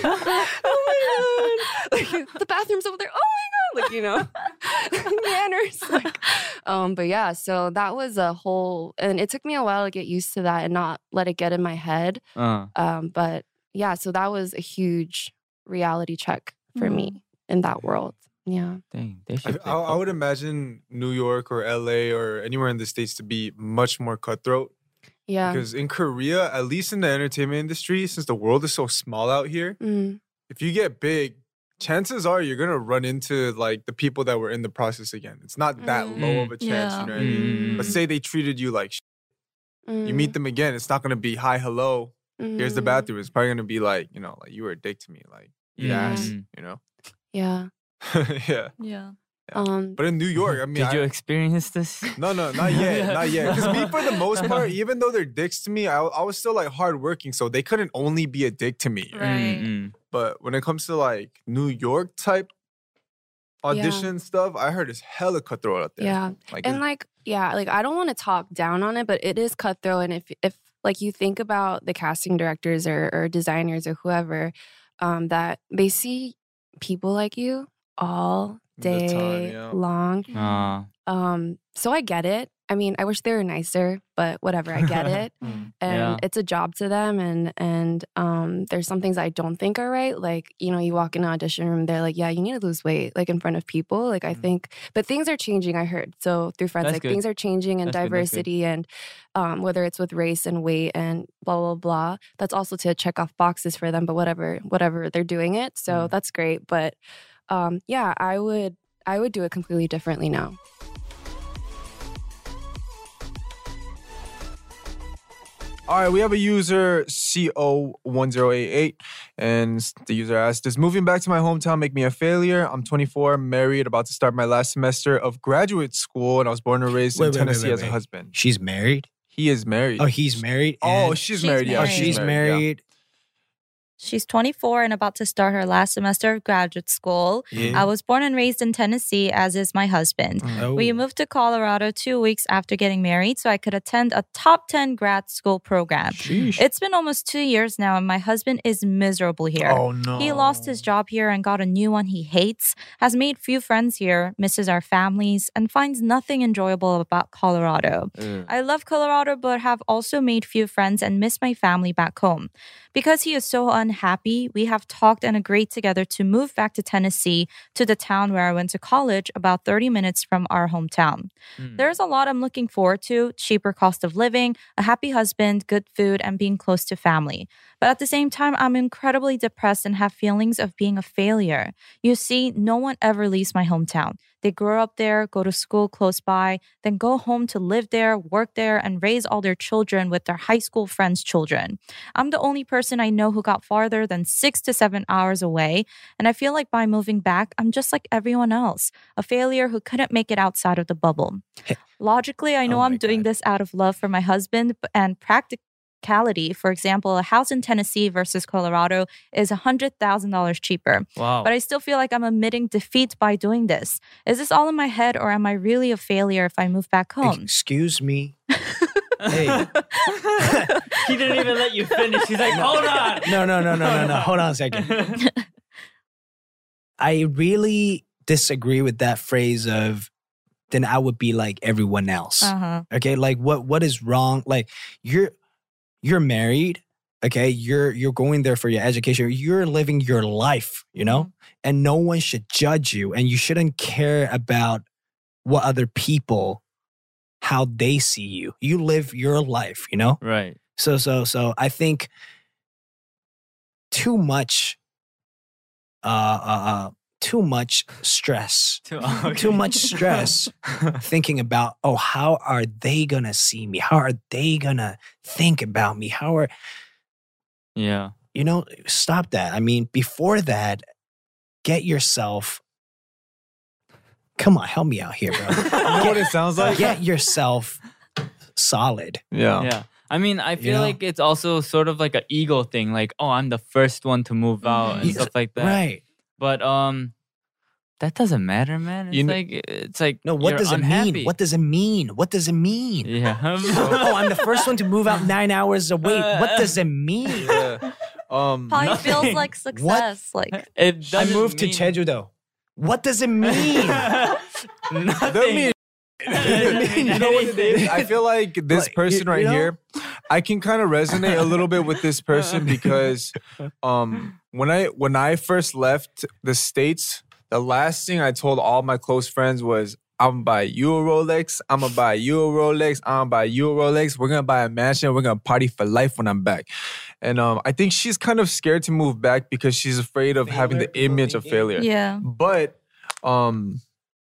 Oh my God. Like, the bathroom's over there. Oh my God. Like, you know, manners. Like, um, but yeah, so that was a whole, and it took me a while to get used to that and not let it get in my head. Uh. Um, but yeah, so that was a huge reality check for Mm. me in that world. Yeah. Dang, they I, I, I would imagine New York or L A or anywhere in the States to be much more cutthroat. Yeah. Because in Korea, at least in the entertainment industry, since the world is so small out here, Mm. if you get big, chances are you're gonna run into like the people that were in the process again. It's not that low of a chance, Yeah. you know what I mean? Mm. But say they treated you like shit. You meet them again, it's not gonna be hi, hello. Here's the Mm. bathroom. It's probably gonna be like, you know, like you were a dick to me, like eat Yeah. ass, you know? Yeah. Yeah. Yeah. Um, But in New York, I mean, Did you I- experience this? no, no, not yet, not yet. Because me, for the most part, even though they're dicks to me, I, I was still like hardworking, so they couldn't only be a dick to me. Right. Mm-mm. But when it comes to like New York type audition stuff, I heard it's hella cutthroat out there. Yeah. Like, And it's- like, yeah, like I don't want to talk down on it, but it is cutthroat. And if if like you think about the casting directors or, or designers or whoever, um, that they see people like you all The time, day yeah. long. Aw. Um, so I get it. I mean, I wish they were nicer, but whatever, I get it. Mm. And Yeah. it's a job to them, and and um, there's some things I don't think are right. Like, you know, you walk in an audition room, they're like, yeah, you need to lose weight, like in front of people. Like, I Mm. think, but things are changing, I heard. So through friends, That's like good. things are changing, and That's good, that's good. diversity, and um, whether it's with race and weight and blah, blah, blah. That's also to check off boxes for them, but whatever, whatever, they're doing it. So Mm. that's great. But um, yeah, I would, I would do it completely differently now. all right, we have a user C O one zero eight eight, and the user asked, does moving back to my hometown make me a failure? I'm twenty-four, married, about to start my last semester of graduate school, and I was born and raised Wait, in wait, wait, Tennessee wait, as a wait. husband. She's married? He is married. Oh, he's married? Oh, and- she's, She's married. Yeah, married. Oh, she's yeah. married. She's twenty-four and about to start her last semester of graduate school. Yeah. I was born and raised in Tennessee, as is my husband. Oh. We moved to Colorado two weeks after getting married so I could attend a top ten grad school program. Sheesh. It's been almost two years now, and my husband is miserable here. Oh, no. He lost his job here and got a new one he hates, has made few friends here, misses our families, and finds nothing enjoyable about Colorado. Ugh. I love Colorado, but have also made few friends and miss my family back home. Because he is so unhappy, we have talked and agreed together to move back to Tennessee, to the town where I went to college, about thirty minutes from our hometown. Mm. There's a lot I'm looking forward to: cheaper cost of living, a happy husband, good food, and being close to family. But at the same time, I'm incredibly depressed and have feelings of being a failure. You see, no one ever leaves my hometown. They grow up there, go to school close by, then go home to live there, work there, and raise all their children with their high school friends' children. I'm the only person I know who got farther than six to seven hours away, and I feel like by moving back, I'm just like everyone else, a failure who couldn't make it outside of the bubble. Logically, I know Oh my I'm doing God. this out of love for my husband, b- and practically, for example, a house in Tennessee versus Colorado is one hundred thousand dollars cheaper. Wow. But I still feel like I'm admitting defeat by doing this. Is this all in my head, or am I really a failure if I move back home? Excuse me. Hey. He didn't even let you finish. He's like, hold on. No, no, no, no, no, no. Hold on a second. I really disagree with that phrase of then I would be like everyone else. Uh-huh. Okay? Like what what is wrong? Like you're you're married, okay? You're you're going there for your education. You're living your life, you know? And no one should judge you, and you shouldn't care about what other people, how they see you. You live your life, you know? Right. So so so I think too much uh uh, uh too much stress. Too, okay. Too much stress thinking about, oh, how are they gonna see me? How are they gonna think about me? How are Yeah. you know, stop that. I mean, before that, get yourself come on, help me out here, bro. You know what it sounds like? Get yourself solid. Yeah. Yeah. I mean, I feel know? like it's also sort of like an ego thing. Like, oh, I'm the first one to move out and Yes, stuff like that. right. But um, that doesn't matter, man. It's You kn- like it's like No, what you're does it unhappy. mean? What does it mean? What does it mean? Yeah. oh, I'm the first one to move out nine hours away. What does it mean? Yeah. Um, Probably Nothing. feels like success. Like It I doesn't moved to mean- Jeju-do. What does it mean? Nothing. you know what it is? I feel like this Like, you- person right you know? here, I can kind of resonate a little bit with this person because um, when I when I first left the States, the last thing I told all my close friends was, I'm gonna buy you a Rolex, I'm gonna buy you a Rolex, I'm gonna buy you a Rolex, we're gonna buy a mansion, we're gonna party for life when I'm back. And um, I think she's kind of scared to move back because she's afraid of having the image of failure. yeah. But um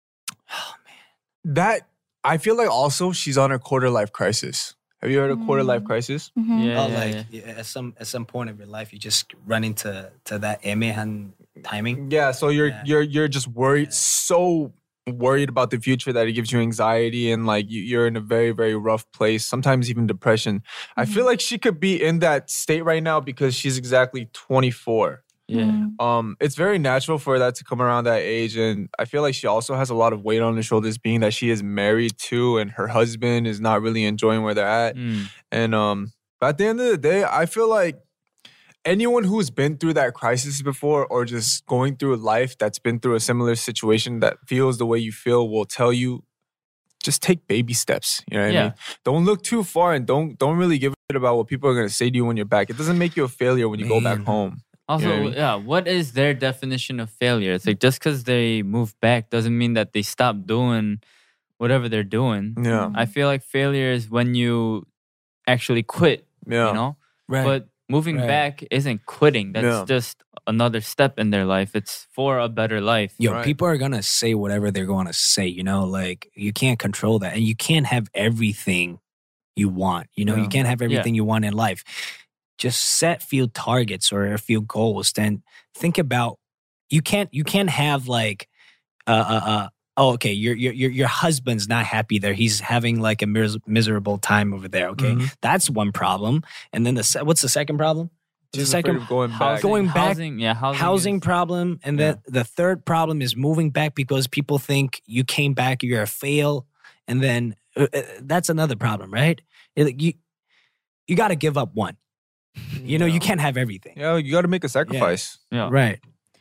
oh man. That I feel like also she's on her quarter life crisis. Have you heard of quarter life crisis? Mhm. Yeah, oh, yeah, like yeah. yeah, at some at some point of your life, you just run into to that 애매한 timing. Yeah, so you're Yeah. you're you're just worried, so worried about the future that it gives you anxiety and like you, you're in a very very rough place. Sometimes even depression. I feel like she could be in that state right now because she's exactly twenty-four. Yeah. Um, it's very natural for that to come around that age, and I feel like she also has a lot of weight on her shoulders, being that she is married too, and her husband is not really enjoying where they're at. Mm. And um, but at the end of the day, I feel like anyone who's been through that crisis before, or just going through life that's been through a similar situation that feels the way you feel, will tell you just take baby steps. You know what I Yeah. mean? Don't look too far, and don't don't really give a shit about what people are gonna say to you when you're back. It doesn't make you a failure when you go back Man. home. Also, You know what I mean? yeah, what is their definition of failure? It's like just because they move back doesn't mean that they stop doing whatever they're doing. Yeah. I feel like failure is when you actually quit, Yeah. you know? Right. But moving Right. back isn't quitting. That's Yeah. just another step in their life. It's for a better life. Yo, Right. people are gonna say whatever they're gonna say, you know, like you can't control that. And you can't have everything you want. You know, Yeah. you can't have everything you want in life. Just set few targets or a few goals. Then think about you can't you can't have like uh uh, uh oh okay, your your your your husband's not happy there. He's having like a mis- miserable time over there. Okay. Mhm. That's one problem. And then the se- what's the second problem? The She's second afraid of going back. Housing, Going back- housing, yeah, housing, housing is- problem, and then the third problem is moving back because people think you came back, you're a fail, and then uh, uh, that's another problem, right? It- you you got to give up one. You know, you can't have everything, Yeah, you got to make a sacrifice. yeah. right?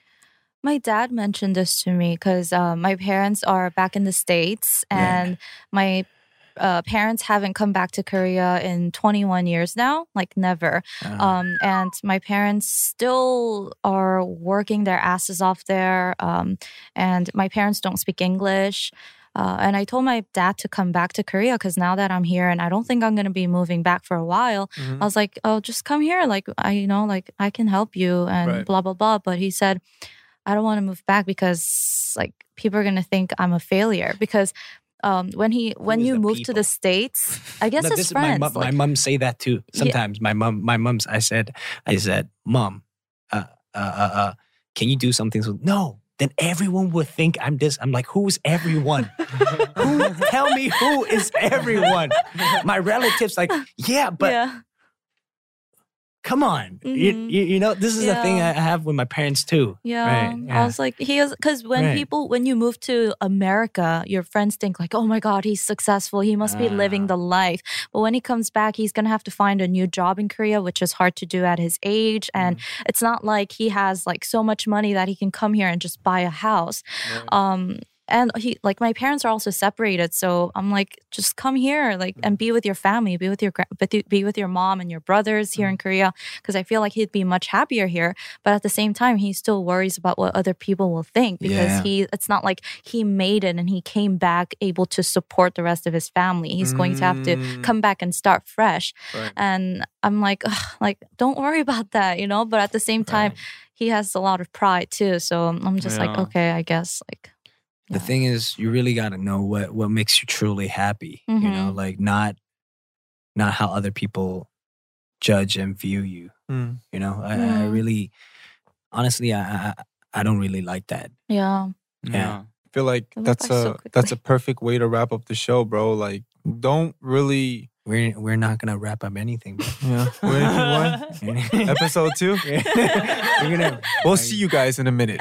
My dad mentioned this to me because uh, my parents are back in the States Yeah. and my uh, parents haven't come back to Korea in twenty-one years now, like never. Uh, Um, and my parents still are working their asses off there. Um, and my parents don't speak English. Uh, and I told my dad to come back to Korea because now that I'm here and I don't think I'm going to be moving back for a while, Mhm. I was like, oh, just come here. Like, I, you know, like I can help you and Right. blah, blah, blah. But he said, I don't want to move back because like people are going to think I'm a failure because um, when he, when is you the move to the people? States, I guess no, his this is friends. my mom. like, My mom say that too. Yeah. Sometimes my mom, my mom's. I said, I said, Mom, uh, uh, uh, uh can you do something? So no. Then everyone would think I'm this. I'm like, who's everyone? who? Tell me who is everyone? My relatives, like, yeah, but yeah. come on. You, Mhm. you, you know, this is the thing I Yeah. have with my parents too. Yeah, Right, I yeah. was like, he is because when Right. people when you move to America, your friends think like, oh my god, he's successful, he must be living Ah. the life. But when he comes back, he's gonna have to find a new job in Korea, which is hard to do at his age, and Mm. it's not like he has like so much money that he can come here and just buy a house. Um, and he like my parents are also separated, so I'm like, just come here, like, and be with your family, be with your gra- be th- be with your mom and your brothers here in Korea, because I feel like he'd be much happier here. But at the same time, he still worries about what other people will think because Yeah. he it's not like he made it and he came back able to support the rest of his family. He's going to have to Mm. come back and start fresh. Right. And I'm like, ugh, like, don't worry about that, you know. But at the same time, he has a lot of pride too. So I'm just like, Yeah. okay, I guess like. The thing is, you really got to know what what makes you truly happy. You know, Mhm. like not not how other people judge and view you. Mm. You know, I, I Mm. really, honestly, I, I I don't really like that. Yeah. Yeah. I feel like It went that's by a so that's a quickly. perfect way to wrap up the show, bro. Like, don't really we're we're not gonna wrap up anything. Bro. Yeah. What? Episode two. We're gonna. We'll see you guys in a minute.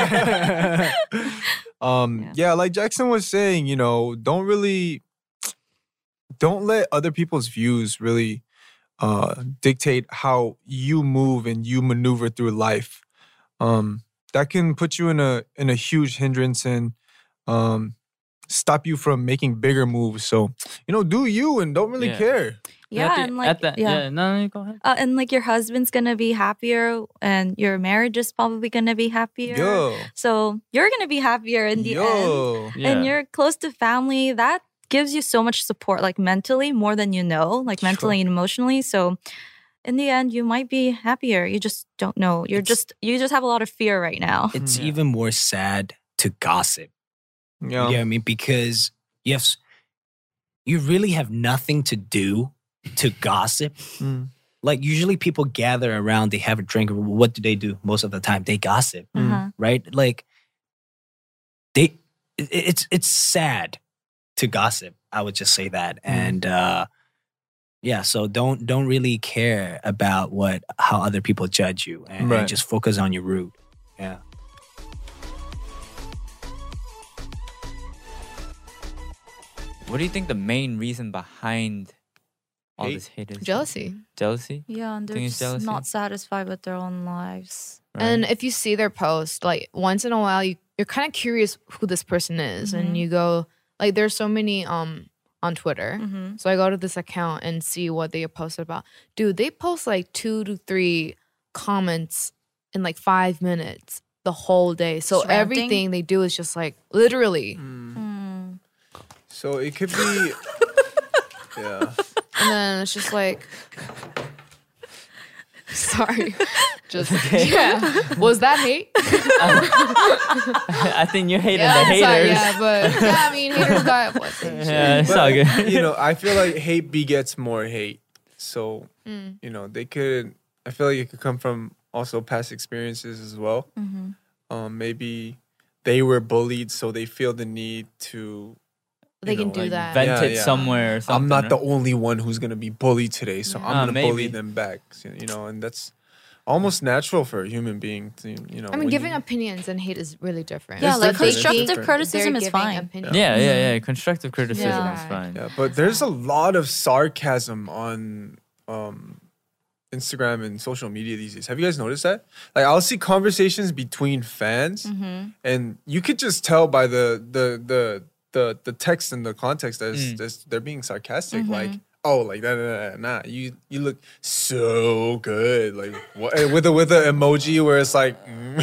um, yeah. yeah, like Jackson was saying, you know, don't really, don't let other people's views really uh, dictate how you move and you maneuver through life. Um, that can put you in a in a huge hindrance and um, stop you from making bigger moves. So, you know, do you and don't really Yeah. care. Yeah, At the- and like at the- yeah. yeah, no, no, go ahead. Uh, and like your husband's gonna be happier, and your marriage is probably gonna be happier. Yo. So you're gonna be happier in the Yo. end, Yeah. and you're close to family. That gives you so much support, like mentally, more than you know, like mentally and emotionally. So in the end, you might be happier. You just don't know. You're just you just have a lot of fear right now. It's even more sad to gossip. Yeah. You know what I mean? Because you have, s- you really have nothing to do to gossip. Mm. Like usually people gather around, they have a drink. What do they do most of the time? They gossip, Uh-huh. right? Like they, it- it's it's sad to gossip. I would just say that, and uh, yeah. So don't don't really care about what how other people judge you, and, and Right. just focus on your root. Yeah. What do you think the main reason behind all Hate? this hate is? Jealousy. Jealousy? Yeah, and they're Think it's just jealousy? not satisfied with their own lives. And if you see their post, like once in a while, you, you're kind of curious who this person is. Mhm. And you go, like, there's so many um on Twitter. Mhm. So I go to this account and see what they posted about. Dude, they post like two to three comments in like five minutes the whole day. So Just ranting? everything they do is just like literally. Mm. So it could be, yeah. And then it's just like, sorry. Just, okay. yeah. Was that hate? I think you're hating Yeah, the I'm haters. sorry, yeah, but yeah, I mean, haters got what things. Yeah, it's But, all good. You know, I feel like hate begets more hate. So, Mm. you know, they could, I feel like it could come from also past experiences as well. Mhm. Um, maybe they were bullied, so they feel the need to. They you can know, do like, that. Vent it somewhere or I'm something, not right? the only one who's gonna be bullied today, so Yeah. I'm Uh, gonna bully maybe. them back. You know, and that's almost natural for a human being to, you know. I mean, when giving you- opinions and hate is really different. Yeah, It's like different, it's constructive different. criticism They're is giving fine. opinions. Yeah, yeah, yeah. Constructive criticism Yeah. is fine. Yeah, but there's a lot of sarcasm on um, Instagram and social media these days. Have you guys noticed that? Like, I'll see conversations between fans, Mm-hmm. and you could just tell by the the the the, the text and the context that Mm. that's- they're being sarcastic. Mhm. Like, oh, like that, nah, nah, nah, you you look so good. Like, what, and with a with an emoji where it's like, mm.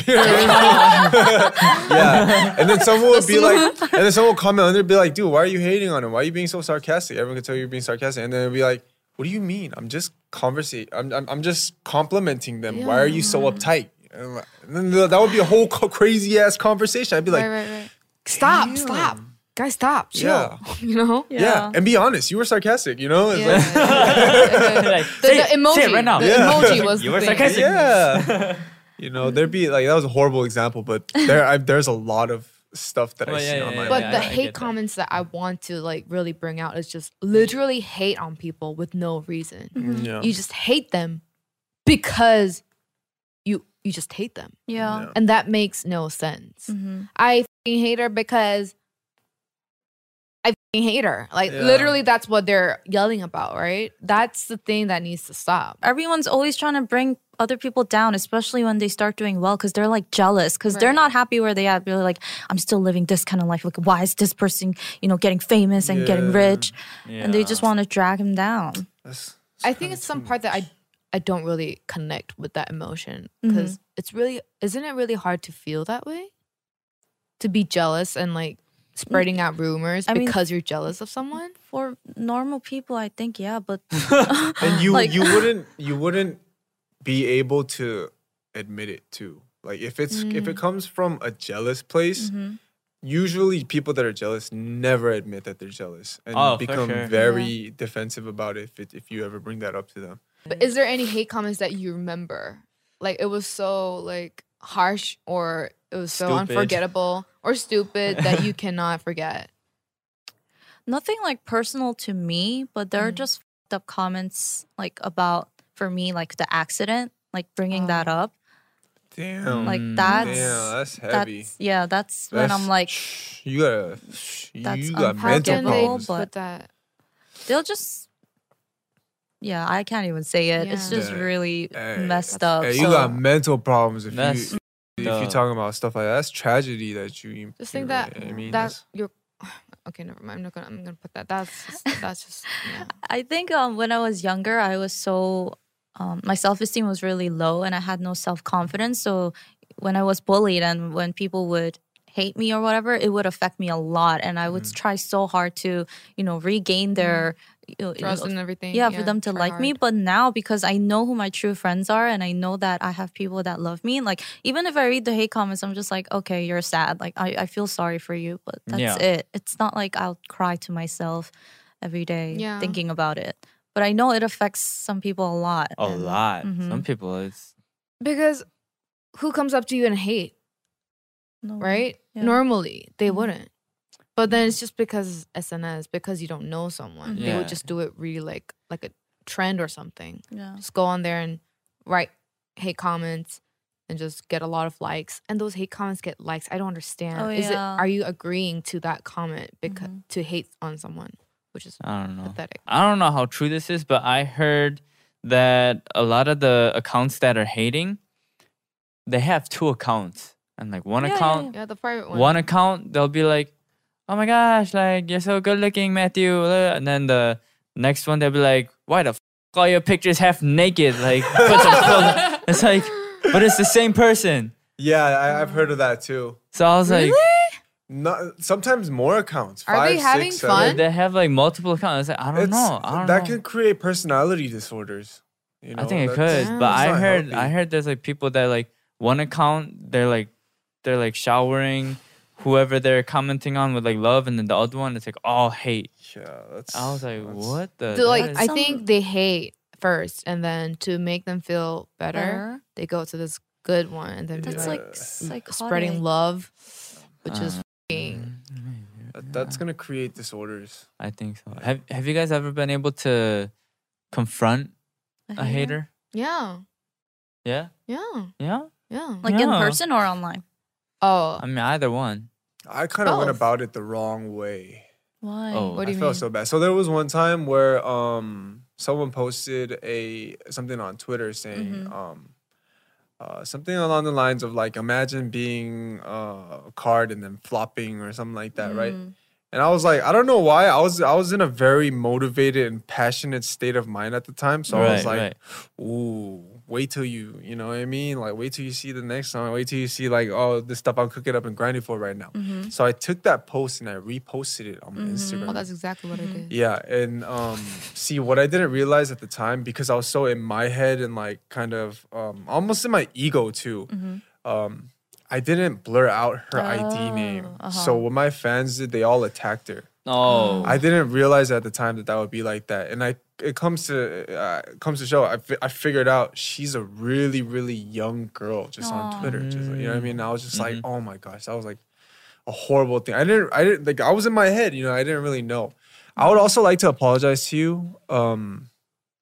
yeah, and then someone would be like, and then someone would comment under, be like, dude, why are you hating on him? Why are you being so sarcastic? Everyone can tell you're being sarcastic, and then it'd be like, what do you mean? I'm just conversing. I'm, I'm I'm just complimenting them. Why are you so uptight? And like- and then that would be a whole crazy ass conversation. I'd be like, right, right, right. Stop, stop. Guys, stop. Chill. Yeah. You know? yeah. and be honest. You were sarcastic. You know, it's Yeah. like, The, the emoji. say it right now. The Yeah. emoji was You the were thing. sarcastic. yeah. You know, there'd be like that was a horrible example, but there I, there's a lot of stuff that I Well, see yeah, yeah, online. yeah, But yeah, the I- I hate get that. comments that I want to like really bring out is just literally hate on people with no reason. Mm, yeah. You just hate them because you you just hate them. Yeah. Yeah. And that makes no sense. Mm-hmm. I fucking hate her because I fucking hate her. Like Yeah. literally that's what they're yelling about, right? That's the thing that needs to stop. Everyone's always trying to bring other people down, especially when they start doing well, because they're like jealous, because they're Right. not happy where they at. They're like, I'm still living this kind of life. Like, why is this person, you know, getting famous and getting Yeah. rich? And they Yeah. just want to drag him down. That's- I think it's some part that I I don't really connect with that emotion because it's really isn't it really hard to feel that way? To be jealous and like spreading out rumors I mean- because you're jealous of someone? For normal people, I think, yeah, but and you Like- you wouldn't you wouldn't be able to admit it too. Like if it's if it comes from a jealous place, Mhm. usually people that are jealous never admit that they're jealous and Oh, for become sure. very defensive about it if it, if you ever bring that up to them. But is there any hate comments that you remember? Like it was so like harsh or it was so Stupid. unforgettable or stupid that you cannot forget? nothing like personal to me, but there are Mhm. just fucked up comments like about for me like the accident, like bringing that up. Damn. Like that's Damn, that's heavy. That's, yeah, that's, when That's- I'm like, You gotta. that's You got uncomfortable, mental Can they problems. but put that? they'll just. Yeah, I can't even say it. It's Yeah. just Yeah. really Hey, messed up. Hey, you so- got mental problems if That's you if the- you're talking about stuff like that. That's tragedy that you. Just you think that I mean, that that's- you're. Okay, never mind. I'm not gonna. I'm gonna put that. That's just, that's just. Yeah. I think um, when I was younger, I was so um, my self esteem was really low, and I had no self confidence. So when I was bullied, and when people would hate me or whatever, it would affect me a lot, and I would Mm-hmm. try so hard to you know regain their. You know, Trust you know, and everything. Yeah, Yeah, for them to try like me. hard. But now, because I know who my true friends are, and I know that I have people that love me, like even if I read the hate comments, I'm just like, okay, you're sad. Like I, I feel sorry for you, but that's Yeah. it. It's not like I'll cry to myself every day Yeah. thinking about it. But I know it affects some people a lot. A and- lot. Mhm. Some people, it's Because who comes up to you and hate, No one. right? Yeah. Normally they Mhm. wouldn't. But then it's just because S N S, because you don't know someone. They Yeah. would just do it really like like a trend or something. Yeah. Just go on there and write hate comments and just get a lot of likes. And those hate comments get likes. I don't understand. Oh, Is it yeah. are you agreeing to that comment because Mhm. to hate on someone, which is I don't know. pathetic. I don't know how true this is, but I heard that a lot of the accounts that are hating, they have two accounts. And like one Yeah, yeah, account, yeah, the private one. one account, they'll be like, oh my gosh, like you're so good looking, Matthew. And then the next one, they'll be like, why the f all your pictures half naked? Like, put some clothes- it's like, but it's the same person. Yeah, I, I've heard of that too. So I was like, Not sometimes more accounts. Are five, they having six, fun? seven. they have like multiple accounts. It's like, I don't It's- know. I don't that know. can create personality disorders. You know, I think it that's- could, Yeah. but It's I not heard healthy. I heard there's like people that like one account they're like they're like showering whoever they're commenting on with like love, and then the other one it's like all hate. Yeah, that's. I was like, that's- what the? So, like that is- I think they hate first, and then to make them feel better, Better. they go to this good one, and then be That's like, like psychotic. spreading love, which is Uh, f***ing- that- that's gonna create disorders. I think so. Have Have you guys ever been able to confront a hater? yeah, Yeah, yeah, yeah. yeah. Like in Yeah. person or online? Oh, I mean, either one. I kind of went Both. about it the wrong way. Why? Oh. what do I you felt mean? so bad. So there was one time where um someone posted a something on Twitter saying Mhm. um uh, something along the lines of like imagine being uh, a card and then flopping or something like that, right? Mm. And I was like, I don't know why. I was I was in a very motivated and passionate state of mind at the time. So I was Right, like, right. ooh, wait till you, you know what I mean? Like wait till you see the next one. Wait till you see like, oh, this stuff I'm cooking up and grinding for right now. Mhm. So I took that post and I reposted it on my Mhm. Instagram. Oh, that's exactly what I did. Yeah, and um, see what I didn't realize at the time because I was so in my head and like kind of um, almost in my ego too. Mhm. Um, I didn't blur out her I D name. Oh, So uh-huh. what my fans did, they all attacked her. Oh, I didn't realize at the time that that would be like that, and I it comes to uh, it comes to show I, fi- I figured out she's a really really young girl just on Aw. Twitter. Just, you know what I mean? And I was just like, Mhm. oh my gosh, that was like a horrible thing. I didn't I didn't like I was in my head, you know. I didn't really know. I would also like to apologize to you, um,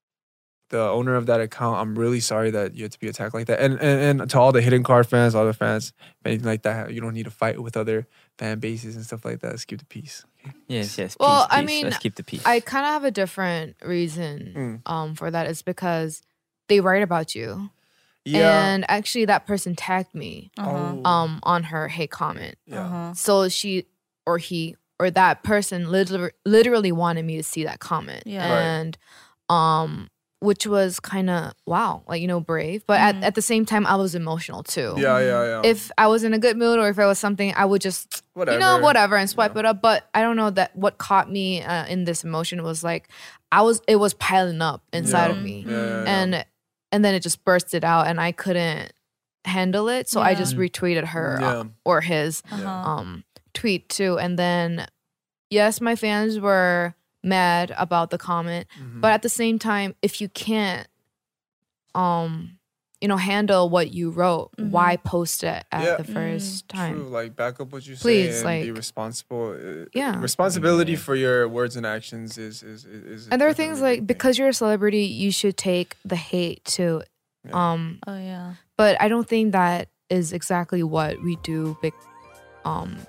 the owner of that account. I'm really sorry that you had to be attacked like that, and and, and to all the hidden card fans, all the fans, if anything like that, you don't need to fight with other fan bases and stuff like that. Let's keep the peace. yes, yes. Well, peace, I peace. mean, let's keep the peace. I kind of have a different reason um for that. It's because they write about you, and actually that person tagged me Uh-huh. um on her hate comment. Yeah. Uh-huh. So she or he or that person literally literally wanted me to see that comment. Yeah. Right. And um which was kind of wow, like you know, brave. But Mhm. at, at the same time I was emotional too. Yeah, yeah, yeah. If I was in a good mood or if it was something, I would just whatever, you know, whatever and swipe it up. But I don't know that what caught me uh, in this emotion was like I was it was piling up inside of Yeah. me. Yeah, yeah, yeah. And and then it just bursted out and I couldn't handle it. So I Yeah. just retweeted her Yeah. uh, or his Uh-huh. um tweet too. And then yes, my fans were mad about the comment, Mhm. but at the same time, if you can't um you know, handle what you wrote, Mm-hmm. why post it at Yeah. the first time? True, like back up what you say Please, and like- be responsible. Uh, Yeah. responsibility for your words and actions is is is. is And there are things like because you're a celebrity, you should take the hate to, um. Oh yeah. But I don't think that is exactly what we do. Big, um.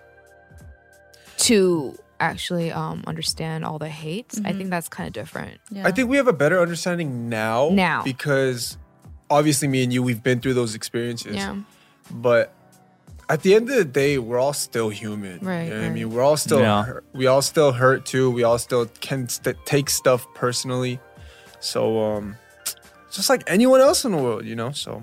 To actually um understand all the hates, I Mhm. think that's kind of different. I think we have a better understanding now. Now. because obviously me and you, we've been through those experiences. Yeah. But at the end of the day, we're all still human. Right, You know what I right. mean? We're all still Yeah. hurt. We all still hurt too. We all still can st- take stuff personally. So um, just like anyone else in the world, you know. So.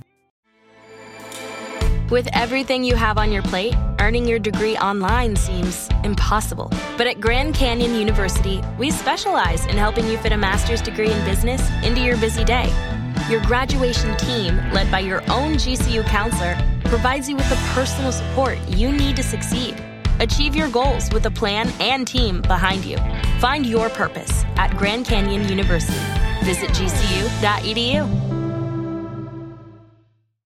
With everything you have on your plate, earning your degree online seems impossible. But at Grand Canyon University, we specialize in helping you fit a master's degree in business into your busy day. Your graduation team, led by your own G C U counselor, provides you with the personal support you need to succeed. Achieve your goals with a plan and team behind you. Find your purpose at Grand Canyon University. Visit G C U dot E D U.